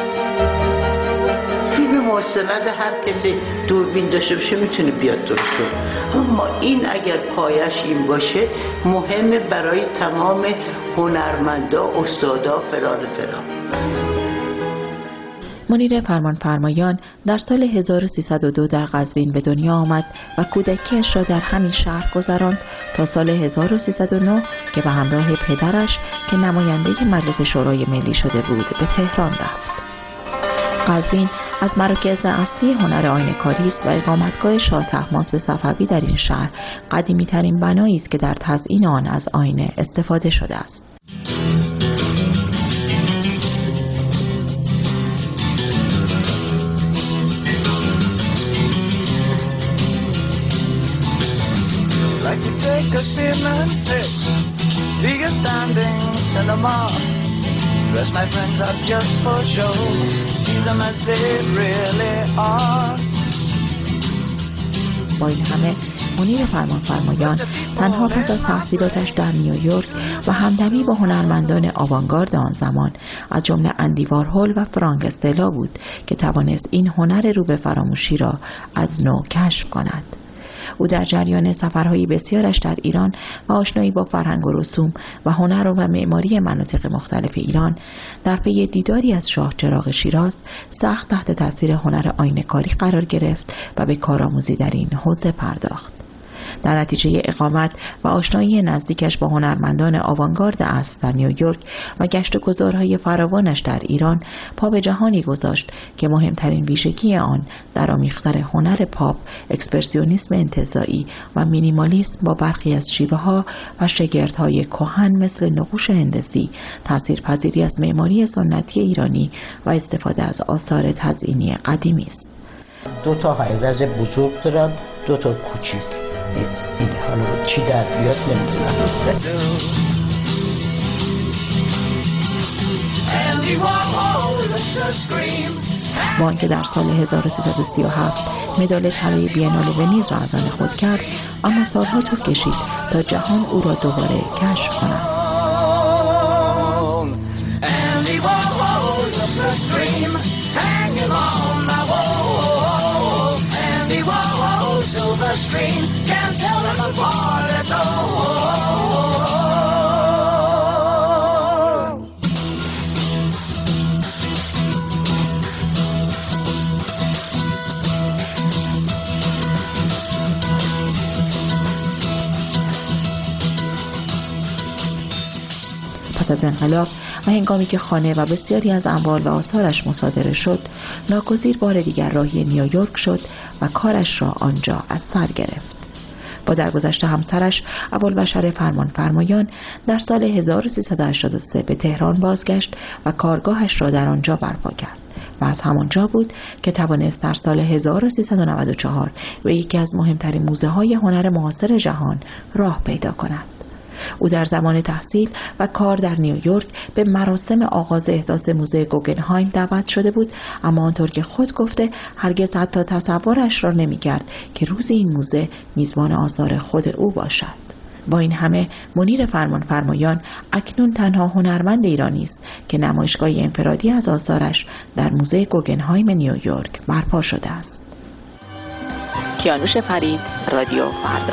مستند هر کسی دوربین داشته باشه میتونه بیاد درست کنه، اما این اگر پایش این باشه مهمه برای تمام هنرمندا، استادا، فلان فلان. منیر فرمانفرمایان در سال هزار و سیصد و دو در قزوین به دنیا آمد و کودکیش را در همین شهر گذراند تا سال هزار و سیصد و نه که به همراه پدرش که نماینده مجلس شورای ملی شده بود به تهران رفت. قزوین از مراکز اصلی هنر آینه‌کاری است و اقامتگاه شاه طهماسب صفوی در این شهر قدیمی ترین بنایی است که در تزیین آن از آینه استفاده شده است. Dress my friends up just for show, see them as they really are. با این همه منیر فرمانفرمایان تنها پس از تحصیلاتش در نیویورک و همدمی با هنرمندان آوانگارد آن زمان از جمله اندی وارهول و فرانک استلا بود که توانست این هنر رو به فراموشی را از نو کشف کند. او در جریان سفرهای بسیارش در ایران و آشنایی با فرهنگ و رسوم و هنر و معماری مناطق مختلف ایران در پی دیداری از شاه چراغ شیراز سخت تحت تاثیر هنر آینه‌کاری قرار گرفت و به کارآموزی در این حوزه پرداخت. در نتیجه اقامت و آشنایی نزدیکش با هنرمندان آوانگارد اصل در نیویورک و گشت و گذارهای فراوانش در ایران پا به جهانی گذاشت که مهمترین ویژگی آن در آمیختن هنر پاپ، اکسپرسیونیسم انتزاعی و مینیمالیسم با برخی از شیوه‌ها و شگردهای کهن مثل نقوش هندسی، تاثیرپذیری از معماری سنتی ایرانی و استفاده از آثار تزئینی قدیمی است. دو تا حیرز بزرگ دارم، دو تا کوچیک. این حالا چی در بیاد نمیدونم. با آنکه در سال هزار و سیصد و سی و هفت مدال طلای بینال ونیز را از آن خود کرد، اما سالها طول کشید تا جهان او را دوباره کشف کند. پس از انقلاب و هنگامی که خانه و بسیاری از اموال و آثارش مصادره شد، ناگزیر بار دیگر راهی نیویورک شد و کارش را آنجا از سر گرفت. با درگذشت همسرش ابوالبشر فرمانفرمایان در سال هزار و سیصد و هشتاد و سه به تهران بازگشت و کارگاهش را در آنجا برپا کرد و از همانجا بود که توانست در سال هزار و سیصد و نود و چهار به یکی از مهمترین موزه های هنر معاصر جهان راه پیدا کند. او در زمان تحصیل و کار در نیویورک به مراسم آغاز احداث موزه گوگنهایم دعوت شده بود، اما آنطور که خود گفته هرگز حتی تصورش را نمی‌کرد که روز این موزه میزبان آثار خود او باشد. با این همه منیر فرمانفرمایان اکنون تنها هنرمند ایرانی است که نمایشگاه انفرادی از آثارش در موزه گوگنهایم نیویورک برپا شده است. کیانوش فرید، رادیو فردا.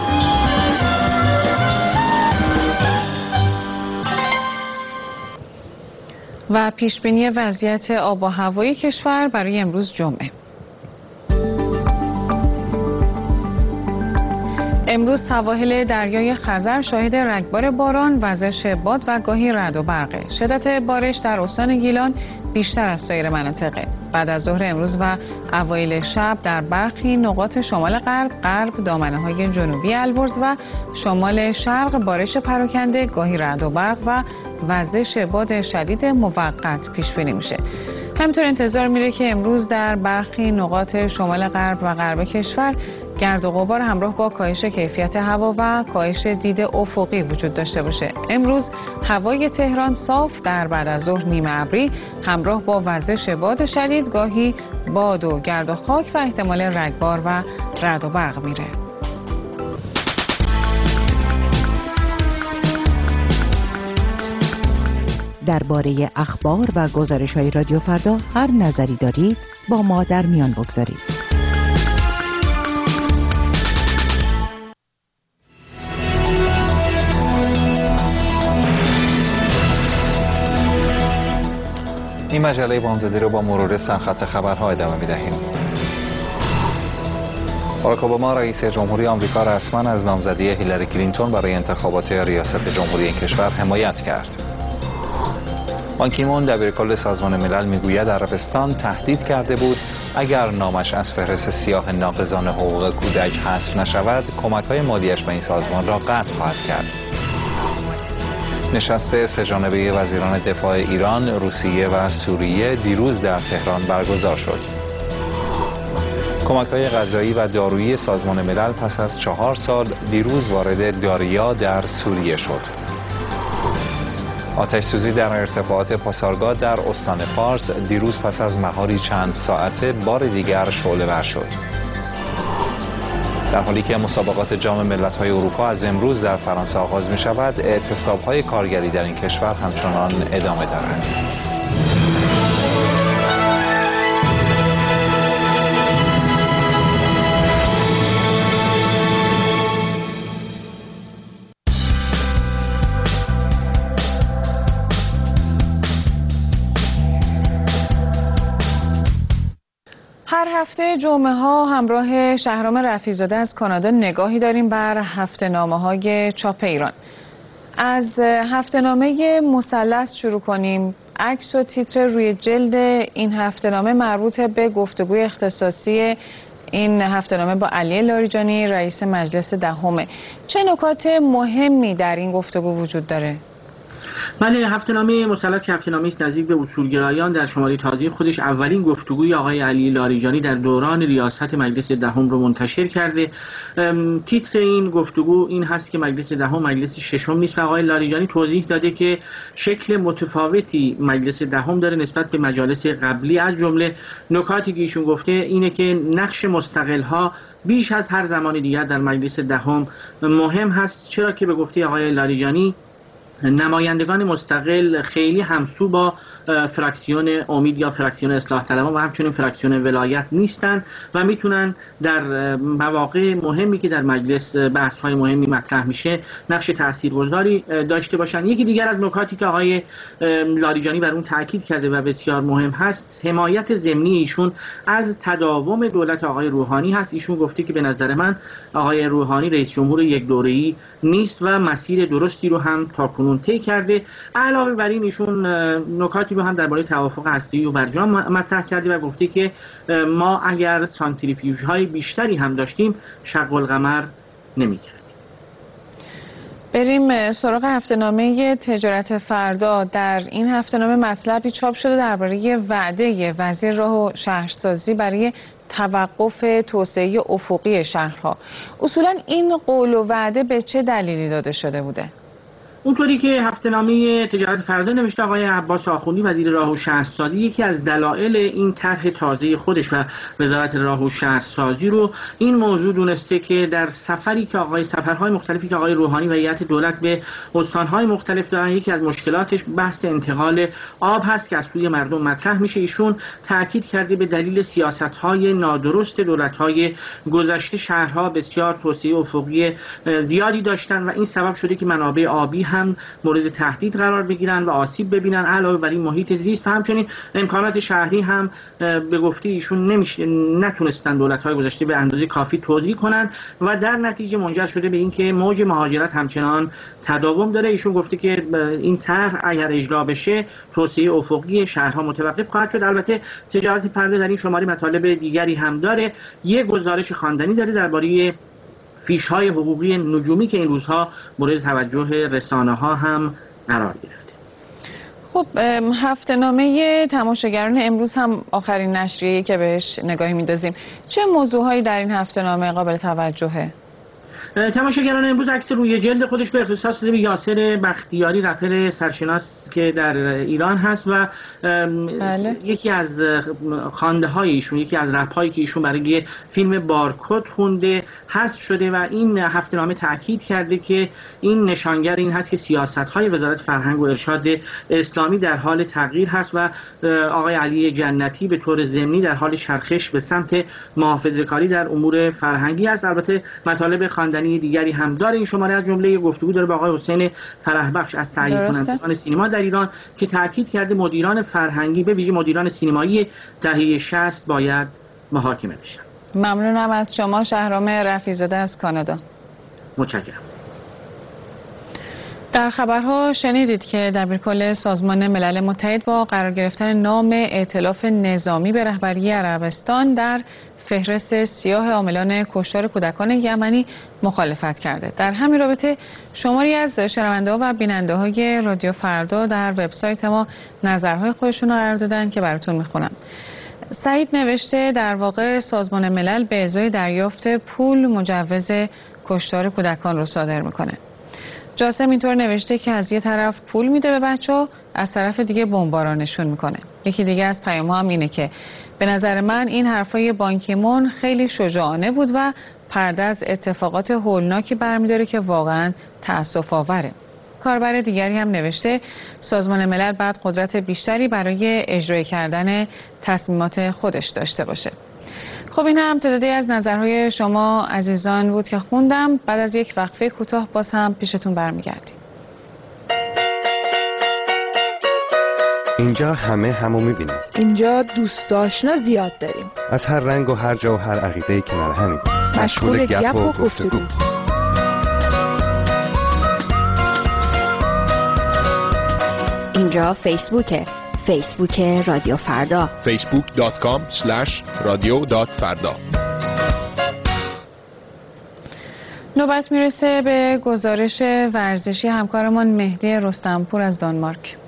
و پیشبینی وضعیت آب و هوای کشور برای امروز جمعه. امروز سواحل دریای خزر شاهد رگبار باران، وزش باد و گاهی رعد و برقه. شدت بارش در استان گیلان بیشتر از سایر مناطق. بعد از ظهر امروز و اوایل شب در برخی نقاط شمال غرب، غرب، دامنه‌های جنوبی البرز و شمال شرق بارش پراکنده، گاهی رعد و برق و وزش باد شدید موقت پیش بینی میشه. همینطور انتظار میره که امروز در برخی نقاط شمال غرب و غرب کشور گرد و غبار همراه با کاهش کیفیت هوا و کاهش دید افقی وجود داشته باشه. امروز هوای تهران صاف در بعد از ظهر نیمه ابری همراه با وزش باد شدید، گاهی باد و گرد و خاک و احتمال رگبار و رعد و برق میره. درباره اخبار و گزارش‌های رادیو فردا هر نظری دارید با ما در میان بگذارید. این مجله بامدادی رو با مرور سرخط خبرها ادامه می‌دهیم. باراک اوباما رئیس جمهوری آمریکا رسما از نامزدی هیلاری کلینتون برای انتخابات ریاست جمهوری این کشور حمایت کرد. بان کی مون دبیرکل سازمان ملل میگوید عربستان تهدید کرده بود اگر نامش از فهرست سیاه ناقضان حقوق کودک حذف نشود، کمک‌های مالیش به این سازمان را قطع خواهد کرد. نشست سه‌جانبه وزیران دفاع ایران، روسیه و سوریه دیروز در تهران برگزار شد. کمک‌های غذایی و دارویی سازمان ملل پس از چهار سال دیروز وارد داریا در سوریه شد. آتش سوزی در ارتفاعات پاسارگاد در استان فارس دیروز پس از مهاری چند ساعته بار دیگر شعله‌ور شد. در حالی که مسابقات جام ملت‌های اروپا از امروز در فرانسه آغاز می شود، اعتصاب‌های کارگری در این کشور همچنان ادامه دارد. هر هفته جمعه ها همراه شهرام رفیع‌زاده از کانادا نگاهی داریم بر هفته‌نامه های چاپ ایران. از هفته‌نامه مثلث شروع کنیم. عکس و تیتر روی جلد این هفته‌نامه مربوط به گفتگوی اختصاصی این هفته‌نامه با علی لاریجانی رئیس مجلس دهمه. چه نکات مهمی در این گفتگو وجود داره؟ بله، هفته‌نامه مثلث که هفته‌نامه‌ای است نزدیک به اصولگرایان در شماره تازه خودش اولین گفتگوی آقای علی لاریجانی در دوران ریاست مجلس دهم رو منتشر کرده. تیتر این گفتگو این هست که مجلس دهم مجلس ششم نیست و آقای لاریجانی توضیح داده که شکل متفاوتی مجلس دهم داره نسبت به مجالس قبلی. از جمله نکاتی که ایشون گفته اینه که نقش مستقل‌ها بیش از هر زمان دیگر در مجلس دهم مهم هست، چرا که به گفته آقای لاریجانی نمایندگان مستقل خیلی همسو با فراکسیون امید یا فراکسیون اصلاح طلبان و همچنین فراکسیون ولایت نیستن و میتونن در مواقع مهمی که در مجلس بحث‌های مهمی مطرح میشه نقش تاثیرگذاری داشته باشن. یکی دیگر از نکاتی که آقای لاریجانی بر اون تاکید کرده و بسیار مهم هست حمایت ضمنی ایشون از تداوم دولت آقای روحانی هست. ایشون گفته که به نظر من آقای روحانی رئیس جمهور یک دوره‌ای نیست و مسیر درستی رو هم تاکنون طی کرده. علاوه بر این ایشون نکاتی رو هم درباره توافق هسته‌ای و برجام مطرح کرده و گفته که ما اگر سانتریفیوژهای بیشتری هم داشتیم شق القمر نمی‌کردیم. بریم سراغ هفته‌نامه تجارت فردا. در این هفته‌نامه مطلبی چاپ شده درباره وعده وزیر راه و شهرسازی برای توقف توسعه افقی شهرها. اصولا این قول و وعده به چه دلیلی داده شده بوده؟ اونطوری که هفته نامه تجارت فردا نوشته آقای عباس آخوندی وزیر راه و شهرسازی یکی از دلایل این طرح تازه خودش و وزارت راه و شهرسازی رو این موضوع دونسته که در سفری که آقای سفرهای مختلفی که آقای روحانی و هیئت دولت به استانهای مختلف دارن یکی از مشکلاتش بحث انتقال آب هست که از سوی مردم مطرح میشه. ایشون تاکید کرده به دلیل سیاست‌های نادرست دولت‌های گذشته شهرها بسیار توسعه افقی زیادی داشتن و این سبب شده که منابع آبی هم مورد تهدید قرار بگیرن و آسیب ببینن. علاوه بر این محیط زیست و همچنین امکانات شهری هم به گفته ایشون نمیشه نتونستن دولت‌های گذشته به اندازه کافی توزیع کنن و در نتیجه منجر شده به اینکه موج مهاجرت همچنان تداوم داره. ایشون گفته که این طرح اگر اجرا بشه توسعه افقی شهرها متوقف خواهد شد. البته تجارت فردا در این شماره مطالب دیگری هم داره. یک گزارش خواندنی داره درباره فیش‌های حقوقی نجومی که این روزها مورد توجه رسانه‌ها هم قرار گرفته. خب هفته نامه تماشاگران امروز هم آخرین نشریه‌ای که بهش نگاهی می‌اندازیم. چه موضوعهایی در این هفته نامه قابل توجهه؟ تماشاگران امروز عکس روی جلد خودش رو اختصاص داده به یاسر بختیاری، رپر سرشناس که در ایران هست و بله. یکی از خوانده های ایشون، یکی از رپ هایی که ایشون برای فیلم بارکد خونده حذف شده و این هفته نامه تاکید کرده که این نشانگر این هست که سیاست های وزارت فرهنگ و ارشاد اسلامی در حال تغییر هست و آقای علی جنتی به طور ضمنی در حال چرخش به سمت محافظه‌کاری در امور فرهنگی است. البته مطالب خواندنی دیگری هم داره. این شماره از جمله گفتگو داره با آقای حسین فرحبخش از تهیه کنندگان سینما در ایران که تاکید کرده مدیران فرهنگی به ویژه مدیران سینمایی دهه شصت باید محاکمه بشن. ممنونم از شما شهرام رفیع‌زاده از کانادا. متشکرم. در خبرها شنیدید که دبیرکل سازمان ملل متحد با قرار گرفتن نام ائتلاف نظامی به رهبری عربستان در فهرست سیاه عاملان کشتار کودکان یمنی مخالفت کرده. در همین رابطه شماری از شنونده‌ها و بیننده‌های رادیو فردا در وبسایت ما نظرهای خودشون رو قرار دادن که براتون میخونم. سعید نوشته در واقع سازمان ملل به ازای دریافت پول مجوز کشتار کودکان رو صادر میکنه. جاسم اینطور نوشته که از یه طرف پول میده به بچه‌ها، از طرف دیگه بمبارانشون میکنه. یکی دیگه از پیام‌ها هم اینه که به نظر من این حرفای بان کی مون خیلی شجاعانه بود و پرده از اتفاقات هولناکی برمی‌داره که واقعاً تأسف آوره. کاربر دیگری هم نوشته سازمان ملل باید قدرت بیشتری برای اجرای کردن تصمیمات خودش داشته باشه. خب این هم تعدادی از نظرهای شما عزیزان بود که خوندم. بعد از یک وقفه کوتاه باز هم پیشتون برمیگردیم. اینجا همه همو میبینیم. اینجا دوست آشنا زیاد داریم. از هر رنگ و هر جا و هر عقیده‌ای کنار همین. مشغول گپ و گفتگو. اینجا فیسبوکه. فیسبوک رادیو فردا. فیسبوک دات کام اسلش رادیو دات فردا. نوبت میرسه به گزارش ورزشی همکارمان مهدی رستمپور از دانمارک.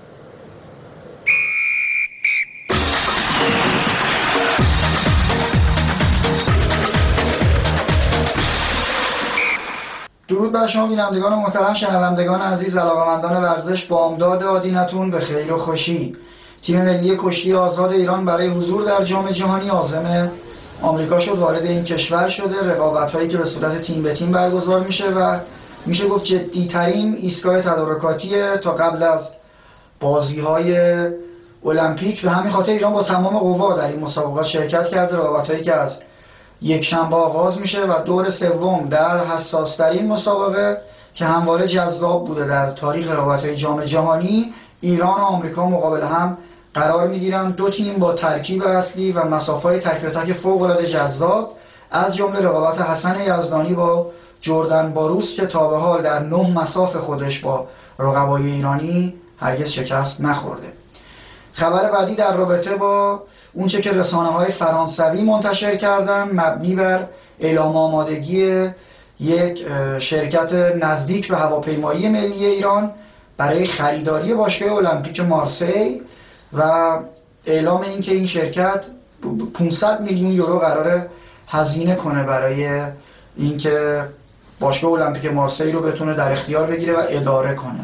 درود بر شما بینندگان محترم، شنوندگان عزیز، علاقه‌مندان ورزش. با امداد آدینتون به خیر و خوشی تیم ملی کشتی آزاد ایران برای حضور در جام جهانی عازم آمریکا شد. وارد این کشور شده. رقابت‌هایی که به صورت تیم به تیم برگزار میشه و میشه گفت جدی‌ترین ایستگاه تدارکاتی تا قبل از بازی‌های المپیک. به همین خاطر ایران با تمام قوا در این مسابقات شرکت کرده. رقابت‌هایی که از یک شنبه آغاز میشه و دور سوم در حساس‌ترین مسابقه که همواره جذاب بوده در تاریخ رقابت‌های جام جهانی، ایران و آمریکا مقابل هم قرار میگیرن. دو تیم با ترکیب اصلی و مسافه‌های تک به تک فوق‌العاده جذاب، از جمله رقابت حسن یزدانی با جردن باروس که تا به حال در نه مساف خودش با رقبای ایرانی هرگز شکست نخورده. خبر بعدی در رابطه با اونچه که رسانه‌های فرانسوی منتشر کردن مبنی بر اعلام آمادگی یک شرکت نزدیک به هواپیمایی ملی ایران برای خریداری باشگاه المپیک مارسی و اعلام اینکه این شرکت پانصد میلیون یورو قراره هزینه کنه برای اینکه باشگاه المپیک مارسی رو بتونه در اختیار بگیره و اداره کنه.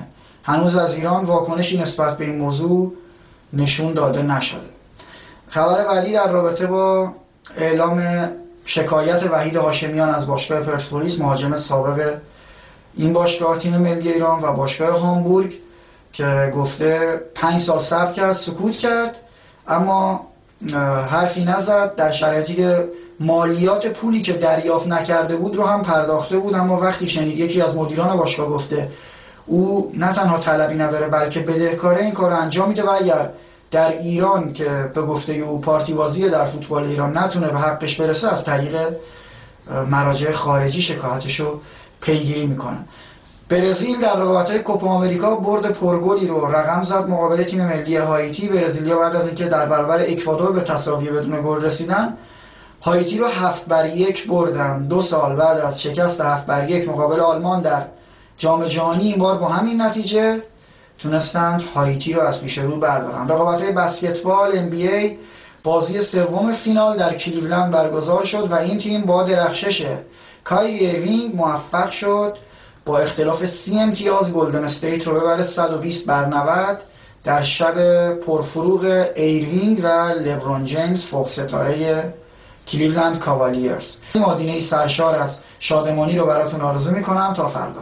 هنوز از ایران واکنشی نسبت به این موضوع نشون داده نشده. خبر بعدی در رابطه با اعلام شکایت وحید هاشمیان از باشگاه پرسپولیس، مهاجم سابق این باشگاه، تیم ملی ایران و باشگاه هامبورگ، که گفته پنج سال صبر کرد، سکوت کرد، اما حرفی نزد. در شرایطی که مالیات پولی که دریافت نکرده بود رو هم پرداخته بود، اما وقتی شنید یکی از مدیران باشگاه گفته او نه تنها طلبی نداره بلکه بدهکاره، این کار رو انجام میده و اگر در ایران که به گفته او پارتی بازی در فوتبال ایران نتونه به حقش برسه، از طریق مراجع خارجی شکایتشو پیگیری میکنه. برزیل در رقابت‌های کوپا آمریکا برد پرگلی رو رقم زد مقابل تیم ملی هایتی. برزیلیا بعد از اینکه در برابر اکوادور به تساوی بدون گل رسیدن، هایتی رو هفت بر یک بردن. دو سال بعد از شکست هفت بر یک مقابل آلمان در جام جهانی، این بار با همین نتیجه تونستند هایتی رو از پیش رو بردارن. رقابت‌های بسکتبال ام بی ای بازی سوم فینال در کلیولند برگزار شد و این تیم با درخشش کایری ایرینگ موفق شد با اختلاف سی امتیاز گلدن استیت رو ببره صد و بیست بر نود در شب پرفروغ ایرینگ و لبرون جیمز، فوق ستاره کلیولند کاوالیرز. مادینه سرشار از شادمانی رو براتون آرزو میکنم تا فردا.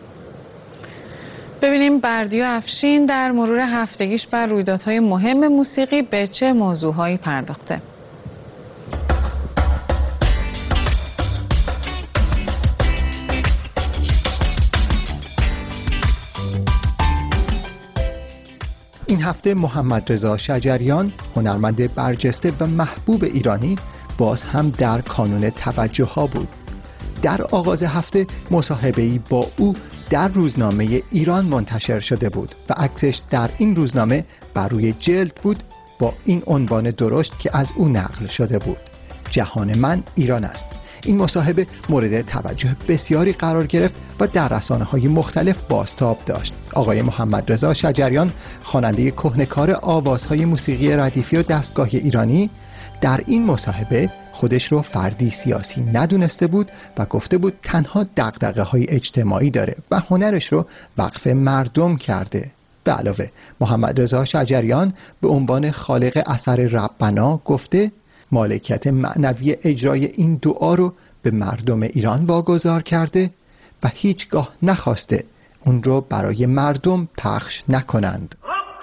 ببینیم بردیا افشین در مرور هفتگیش بر رویدادهای مهم موسیقی به چه موضوعهایی پرداخته. این هفته محمد رضا شجریان، هنرمند برجسته و محبوب ایرانی، باز هم در کانون توجه ها بود. در آغاز هفته مصاحبه‌ای با او در روزنامه ایران منتشر شده بود و عکسش در این روزنامه بر روی جلد بود با این عنوان درشت که از او نقل شده بود: جهان من ایران است. این مصاحبه مورد توجه بسیاری قرار گرفت و در رسانه‌های مختلف بازتاب داشت. آقای محمد رضا شجریان، خواننده کهنه‌کار آوازهای موسیقی ردیفی و دستگاهی ایرانی، در این مصاحبه خودش رو فردی سیاسی ندونسته بود و گفته بود تنها دغدغه‌های اجتماعی داره و هنرش رو وقف مردم کرده. به علاوه محمد رضا شجریان به عنوان خالق اثر ربنا گفته مالکیت معنوی اجرای این دعا رو به مردم ایران واگذار کرده و هیچگاه نخواسته اون رو برای مردم پخش نکنند.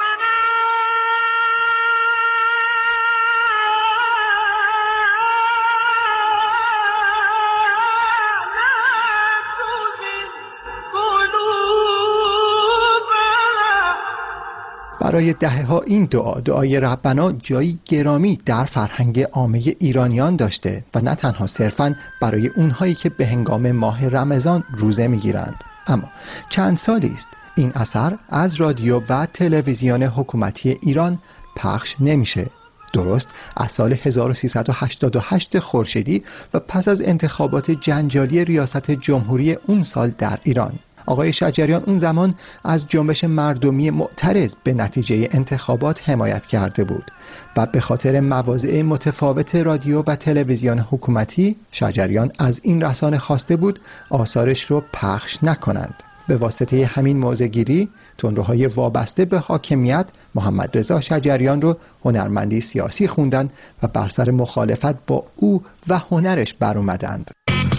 برای دهه‌ها این دعا، دعای ربنا، جایی گرامی در فرهنگ عامه ایرانیان داشته و نه تنها صرفاً برای اونهایی که به هنگام ماه رمضان روزه میگیرند. اما چند سالی است این اثر از رادیو و تلویزیون حکومتی ایران پخش نمیشه. درست از سال هزار و سیصد و هشتاد و هشت خورشیدی و پس از انتخابات جنجالی ریاست جمهوری اون سال در ایران. آقای شجریان اون زمان از جنبش مردمی معترض به نتیجه انتخابات حمایت کرده بود و به خاطر مواضع متفاوت رادیو و تلویزیون حکومتی، شجریان از این رسانه خواسته بود آثارش رو پخش نکنند. به واسطه همین موضع‌گیری، تندروهای وابسته به حاکمیت محمد رضا شجریان رو هنرمندی سیاسی خوندند و بر سر مخالفت با او و هنرش بر اومدند.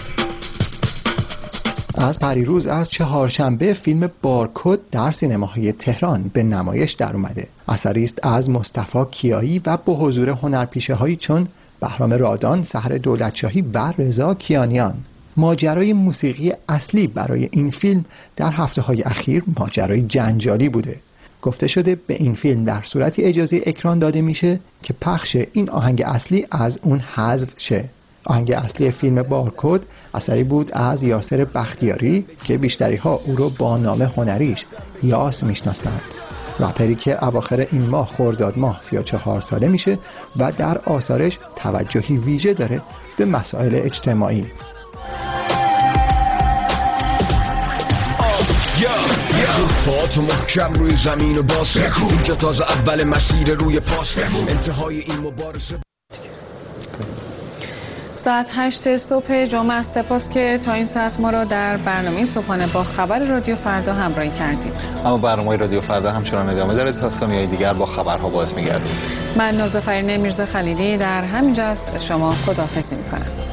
از پریروز از چهارشنبه فیلم بارکد در سینماهای تهران به نمایش در اومده. اثری است از مصطفی کیایی و با حضور هنرپیشه‌هایی چون بهرام رادان، سحر دولتشاهی و رضا کیانیان. ماجرای موسیقی اصلی برای این فیلم در هفته‌های اخیر ماجرای جنجالی بوده. گفته شده به این فیلم در صورتی اجازه اکران داده میشه که پخش این آهنگ اصلی از اون حذف شه. آهنگ اصلی فیلم بارکد اثری بود از یاسر بختیاری که بیشتری ها او رو با نام هنریش یاس میشناسند. رپری که اواخر این ماه خرداد ماه سی و چهار ساله میشه و در آثارش توجهی ویژه داره به مسائل اجتماعی. پات محکم روی زمین و باز اینجا تازه اول مسیر روی پاس انتهای این مبارزه. ساعت هشت صبح جمعه است. سپاس که تا این ساعت ما را در برنامه صبحانه با خبر رادیو فردا همراهی کردید. اما برنامه رادیو فردا همچنان ادامه داره. تا ثانیه‌های دیگر با خبرها باز می‌گردیم. من نازافرین میرزا خلیلی در همینجا از شما خداحافظی می‌کنم.